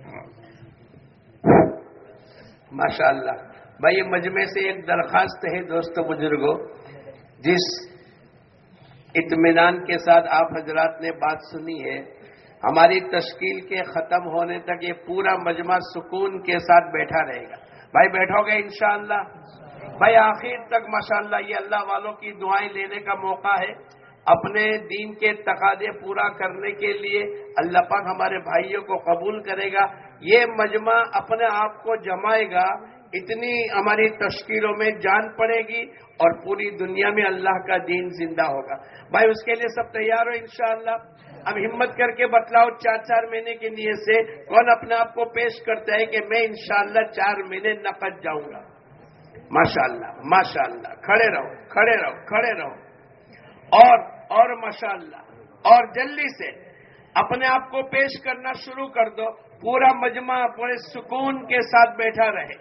ماشاء اللہ. بھائی مجمع سے ایک درخواست ہے دوستو بزرگوں، جس اطمینان کے ساتھ آپ حضرات نے بات سنی ہے، ہماری تشکیل کے ختم ہونے تک یہ پورا مجمع سکون کے ساتھ بیٹھا رہے گا. بھائی بیٹھو گے انشاءاللہ؟ بھائی آخر تک ماشاءاللہ یہ اللہ والوں کی دعائیں لینے کا موقع ہے. اپنے دین کے تقاضے پورا کرنے کے لیے اللہ پاک ہمارے بھائیوں کو قبول کرے گا. یہ مجمع اپنے آپ کو جمائے گا، اتنی ہماری تشکیلوں میں جان پڑے گی، اور پوری دنیا میں اللہ کا دین زندہ ہوگا. بھائی اس کے لیے سب تیار ہو انشاءاللہ؟ اب ہمت کر کے بتلاؤ 4 مہینے کی نیت سے کون اپنے آپ کو پیش کرتا ہے کہ میں انشاءاللہ 4 مہینے نقد جاؤں گا؟ ماشاءاللہ ماشاءاللہ. کھڑے رہو، کھڑے رہو، کھڑے رہو. اور ماشاءاللہ، اور جلدی سے اپنے آپ کو پیش کرنا شروع کر دو. پورا مجمع پورے سکون کے ساتھ بیٹھا رہے،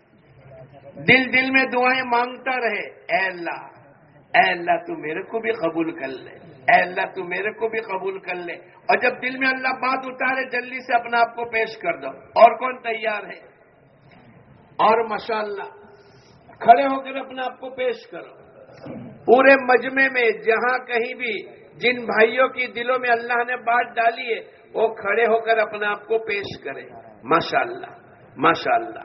دل میں دعائیں مانگتا رہے. اے اللہ تو میرے کو بھی قبول کر لے، اے اللہ تو میرے کو بھی قبول کر لے. اور جب دل میں اللہ بات اتارے جلدی سے اپنے آپ کو پیش کر دو. اور کون تیار ہے؟ اور ماشاءاللہ کھڑے ہو کر اپنے آپ کو پیش کرو. پورے مجمع میں جہاں کہیں بھی جن بھائیوں کی دلوں میں اللہ نے بات ڈالی ہے وہ کھڑے ہو کر اپنے آپ کو پیش کریں. ماشاءاللہ ماشاءاللہ.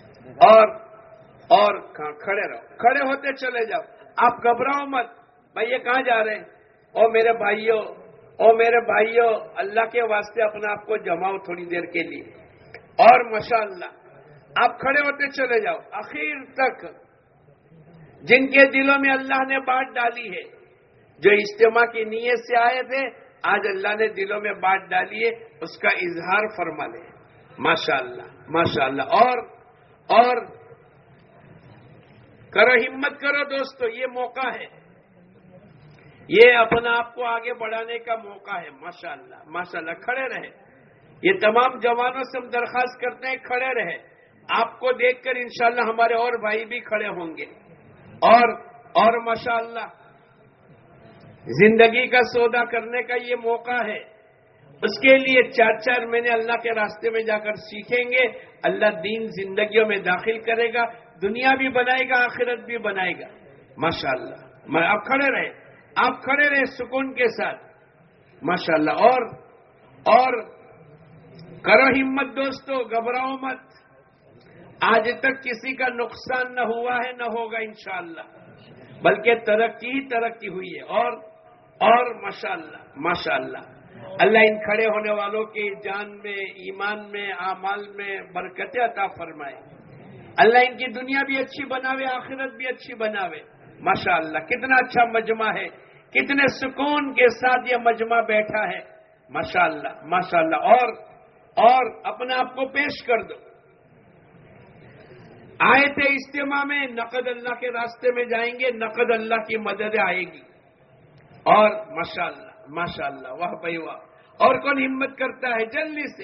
اور کھڑے رہو، کھڑے ہوتے چلے جاؤ. آپ گھبراؤ مت. بھائی یہ کہاں جا رہے ہیں؟ او میرے بھائیوں، اللہ کے واسطے اپنے آپ کو جماؤ تھوڑی دیر کے لیے. اور ماشاءاللہ آپ کھڑے ہوتے چلے جاؤ. آخر تک جن کے دلوں میں اللہ نے بات ڈالی ہے، جو اجتماع کی نیت سے آئے تھے، آج اللہ نے دلوں میں بات ڈالی ہے، اس کا اظہار فرما لے. ماشاءاللہ ماشاءاللہ. اور کرو، ہمت کرو دوستو، یہ موقع ہے، یہ اپنا آپ کو آگے بڑھانے کا موقع ہے. ماشاءاللہ ماشاءاللہ. کھڑے رہے. یہ تمام جوانوں سے ہم درخواست کرتے ہیں کھڑے رہے. آپ کو دیکھ کر انشاءاللہ ہمارے اور بھائی بھی کھڑے ہوں گے. اور ماشاءاللہ زندگی کا سودا کرنے کا یہ موقع ہے. اس کے لیے 4 مہینے اللہ کے راستے میں جا کر سیکھیں گے. اللہ دین زندگیوں میں داخل کرے گا، دنیا بھی بنائے گا، آخرت بھی بنائے گا. ماشاءاللہ. آپ کھڑے رہے سکون کے ساتھ. ماشاءاللہ. اور کرو ہمت دوستو، گھبراؤ مت. آج تک کسی کا نقصان نہ ہوا ہے، نہ ہوگا انشاءاللہ، بلکہ ترقی ہی ترقی ہوئی ہے. اور ماشاءاللہ ماشاءاللہ. اللہ ان کھڑے ہونے والوں کی جان میں، ایمان میں، اعمال میں برکتیں عطا فرمائے. اللہ ان کی دنیا بھی اچھی بناوے، آخرت بھی اچھی بناوے. ماشاءاللہ. کتنا اچھا مجمع ہے، کتنے سکون کے ساتھ یہ مجمع بیٹھا ہے. ماشاءاللہ ماشاءاللہ. اور اپنے آپ کو پیش کر دو. آئے تھے اجتماع میں، نقد اللہ کے راستے میں جائیں گے، نقد اللہ کی مدد آئے گی. اور ماشاءاللہ ماشاءاللہ. واہ بھائی واہ. اور کون ہمت کرتا ہے؟ جلدی سے.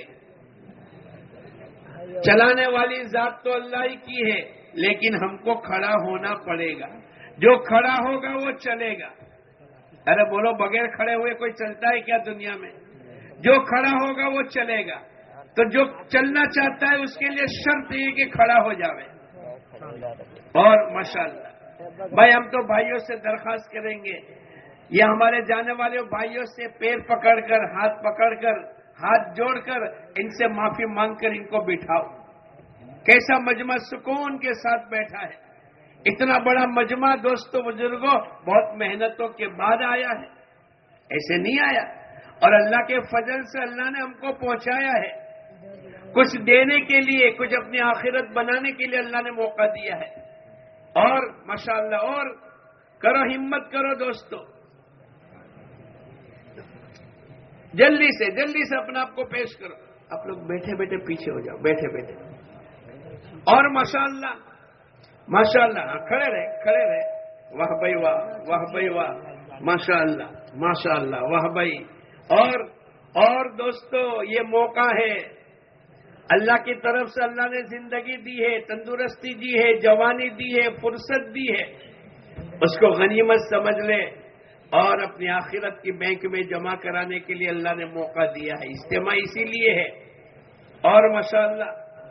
چلانے والی ذات تو اللہ ہی کی ہے، لیکن ہم کو کھڑا ہونا پڑے گا. جو کھڑا ہوگا وہ چلے گا. ارے بولو، بغیر کھڑے ہوئے کوئی چلتا ہے کیا دنیا میں؟ جو کھڑا ہوگا وہ چلے گا. تو جو چلنا چاہتا ہے اس کے لیے شرط یہ کہ کھڑا ہو جاوے. اور ماشاءاللہ. بھائی ہم تو بھائیوں سے درخواست کریں گے، یہ ہمارے جانے والے بھائیوں سے پیر پکڑ کر، ہاتھ پکڑ کر، ہاتھ جوڑ کر ان سے معافی مانگ کر ان کو بٹھاؤ. کیسا مجمع سکون کے ساتھ بیٹھا ہے. اتنا بڑا مجمع دوستو بزرگوں بہت محنتوں کے بعد آیا ہے، ایسے نہیں آیا. اور اللہ کے فضل سے اللہ نے ہم کو پہنچایا ہے. کچھ دینے کے لیے، کچھ اپنی آخرت بنانے کے لیے اللہ نے موقع دیا ہے. اور ماشاءاللہ. اور کرو ہمت کرو دوستو، جلدی سے اپنے آپ کو پیش کرو. آپ لوگ بیٹھے بیٹھے پیچھے ہو جاؤ، بیٹھے بیٹھے. اور ماشاءاللہ کھڑے رہے. واہ بھائی واہ، واہ بھائی واہ، ماشاءاللہ واہ بھائی. اور دوستو یہ موقع ہے، اللہ کی طرف سے اللہ نے زندگی دی ہے، تندرستی دی ہے، جوانی دی ہے، فرصت دی ہے، اس کو غنیمت سمجھ لے اور اپنی آخرت کی بینک میں جمع کرانے کے لیے اللہ نے موقع دیا ہے. اجتماع اسی لیے ہے. اور ماشاءاللہ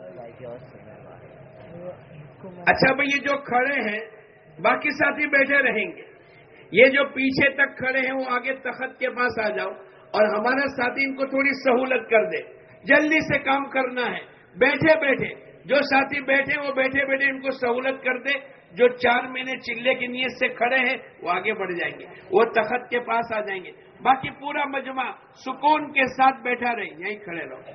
اچھا بھئی، یہ جو کھڑے ہیں باقی ساتھی بیٹھے رہیں گے، یہ جو پیچھے تک کھڑے ہیں وہ آگے تخت کے پاس آ جاؤ اور ہمارا ساتھی ان کو تھوڑی سہولت کر دے. جلدی سے کام کرنا ہے. بیٹھے بیٹھے جو ساتھی بیٹھے وہ بیٹھے بیٹھے ان کو سہولت کر دے. جو 4 مہینے چلے کی نیت سے کھڑے ہیں وہ آگے بڑھ جائیں گے، وہ تخت کے پاس آ جائیں گے. باقی پورا مجمع سکون کے ساتھ بیٹھا رہے، یہیں کھڑے رہو.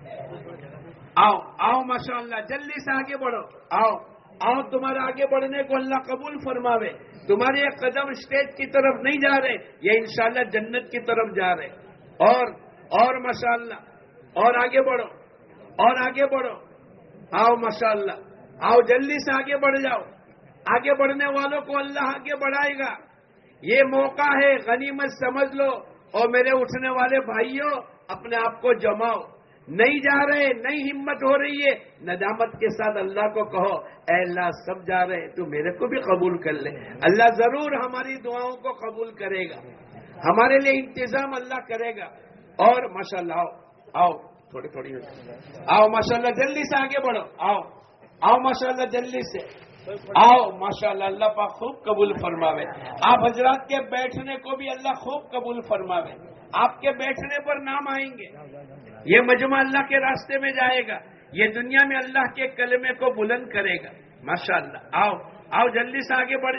آؤ ماشاءاللہ، جلدی سے آگے بڑھو. آؤ تمہارا آگے بڑھنے کو اللہ قبول فرماوے. تمہارے یہ قدم اسٹیج کی طرف نہیں جا رہے، یہ انشاءاللہ جنت کی طرف جا رہے. اور ماشاءاللہ، اور آگے بڑھو. آؤ ماشاءاللہ، آؤ جلدی سے آگے بڑھ جاؤ. آگے بڑھنے والوں کو اللہ آگے بڑھائے گا. یہ موقع ہے، غنیمت سمجھ لو. اور میرے اٹھنے والے بھائیوں، اپنے آپ کو جماؤ. نہیں جا رہے، نہیں ہمت ہو رہی ہے، ندامت کے ساتھ اللہ کو کہو، اے اللہ سب جا رہے تو میرے کو بھی قبول کر لے. اللہ ضرور ہماری دعاؤں کو قبول کرے گا، ہمارے لیے انتظام اللہ کرے گا. اور ماشاءاللہ آؤ تھوڑی آؤ ماشاءاللہ، جلدی سے آگے بڑھو. آؤ ماشاءاللہ، جلدی سے آؤ. ماشاءاللہ، اللہ پاک خوب قبول فرماوے. آپ حضرات کے بیٹھنے کو بھی اللہ خوب قبول فرماوے. آپ کے بیٹھنے پر نام آئیں گے. یہ مجمع اللہ کے راستے میں جائے گا، یہ دنیا میں اللہ کے کلمے کو بلند کرے گا. ماشاءاللہ، آؤ جلدی سے آگے بڑھ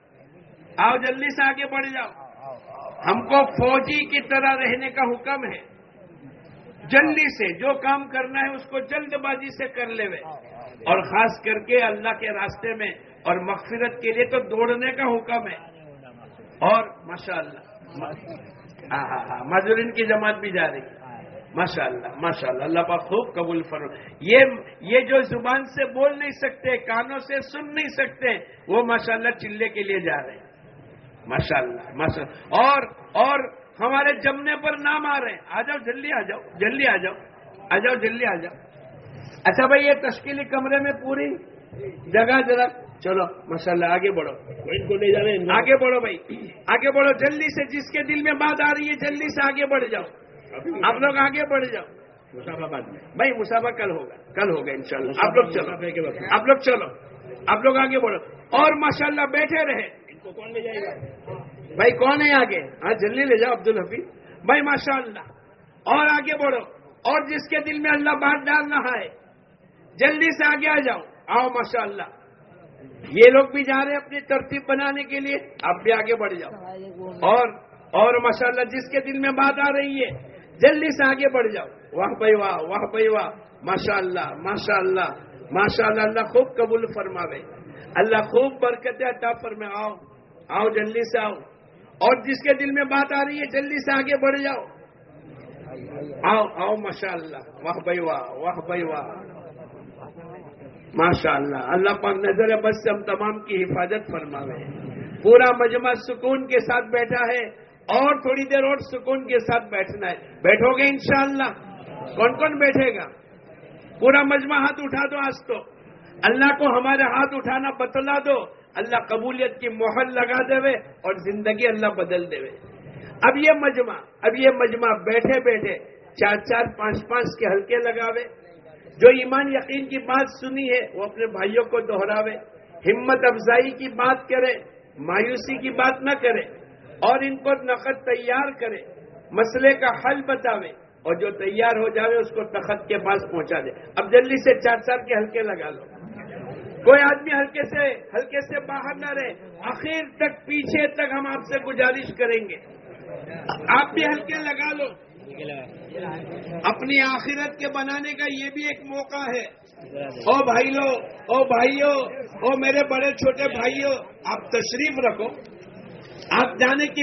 جاؤ. ہم کو فوجی کی طرح رہنے کا حکم ہے. جلدی سے جو کام کرنا ہے اس کو جلد بازی سے کر لے. اور خاص کر کے اللہ کے راستے میں اور مغفرت کے لیے تو دوڑنے کا حکم ہے. اور ماشاءاللہ معذورین کی جماعت بھی جا رہی ہے. ماشاءاللہ، اللہ پاک خوب قبول فرمائے. یہ جو زبان سے بول نہیں سکتے، کانوں سے سن نہیں سکتے، وہ ماشاءاللہ چلے کے لیے جا رہے ہیں. ماشاءاللہ. اور ہمارے جمنے پر نام آ رہے ہیں. آ جاؤ، جلدی آ جاؤ. اچھا بھائی، یہ تشکیلی کمرے میں پوری جگہ ذرا چلو ماشاءاللہ آگے بڑھو. ان کو لے جا رہے ہیں، آگے بڑھو بھائی، آگے بڑھو جلدی سے. جس کے دل میں بات آ رہی ہے جلدی سے آگے بڑھ جاؤ. آپ لوگ آگے بڑھ جاؤ. مسابقہ بعد میں بھائی، مسابقہ کل ہوگا انشاءاللہ. آپ لوگ چلو، آپ لوگ آگے بڑھو. اور ماشاءاللہ بیٹھے رہے. ان کو کون لے جائے گا بھائی؟ کون ہے آگے؟ ہاں جلدی لے جاؤ عبد الحفیظ بھائی. ماشاءاللہ، اور آگے بڑھو. اور جس کے دل میں اللہ بات ڈال رہا ہے جلدی سے آگے آ جاؤ. آؤ ماشاءاللہ. یہ لوگ بھی جا رہے ہیں اپنی ترتیب بنانے کے لیے، آپ بھی آگے بڑھ جاؤ. اور ماشاءاللہ جس کے دل میں بات آ رہی ہے جلدی سے آگے بڑھ جاؤ. واہ بھائی واہ، واہ بھائی واہ. ماشاءاللہ. اللہ خوب قبول فرماوے، اللہ خوب برکت عطا فرمائے. آؤ جلدی سے آؤ. اور جس کے دل میں بات آ رہی ہے جلدی سے آگے بڑھ جاؤ. آؤ ماشاءاللہ. واہ بھائی واہ. ماشاءاللہ. اللہ پاک نظر بس سے ہم تمام کی حفاظت فرماوے. پورا مجمع سکون کے ساتھ بیٹھا ہے، اور تھوڑی دیر اور سکون کے ساتھ بیٹھنا ہے. بیٹھو گے انشاءاللہ؟ کون بیٹھے گا؟ پورا مجمع ہاتھ اٹھا دو. آج تو اللہ کو ہمارے ہاتھ اٹھانا بتلا دو. اللہ قبولیت کی مہر لگا دے اور زندگی اللہ بدل دے. اب یہ مجمع بیٹھے بیٹھے 4 5 کے ہلکے لگاوے. جو ایمان یقین کی بات سنی ہے وہ اپنے بھائیوں کو دہراوے. ہمت افزائی کی بات کرے، مایوسی کی بات نہ کرے. اور ان کو نقد تیار کرے، مسئلے کا حل بتاوے. اور جو تیار ہو جاوے اس کو تخت کے پاس پہنچا دے. اب جلدی سے 4 کے ہلکے لگا لو. کوئی آدمی ہلکے سے باہر نہ رہے. آخر تک پیچھے تک ہم آپ سے گزارش کریں گے، آپ بھی ہلکے لگا لو. اپنی آخرت کے بنانے کا یہ بھی ایک موقع ہے. او بھائیو، او میرے بڑے چھوٹے بھائیو، آپ تشریف رکھو. آپ جانے کی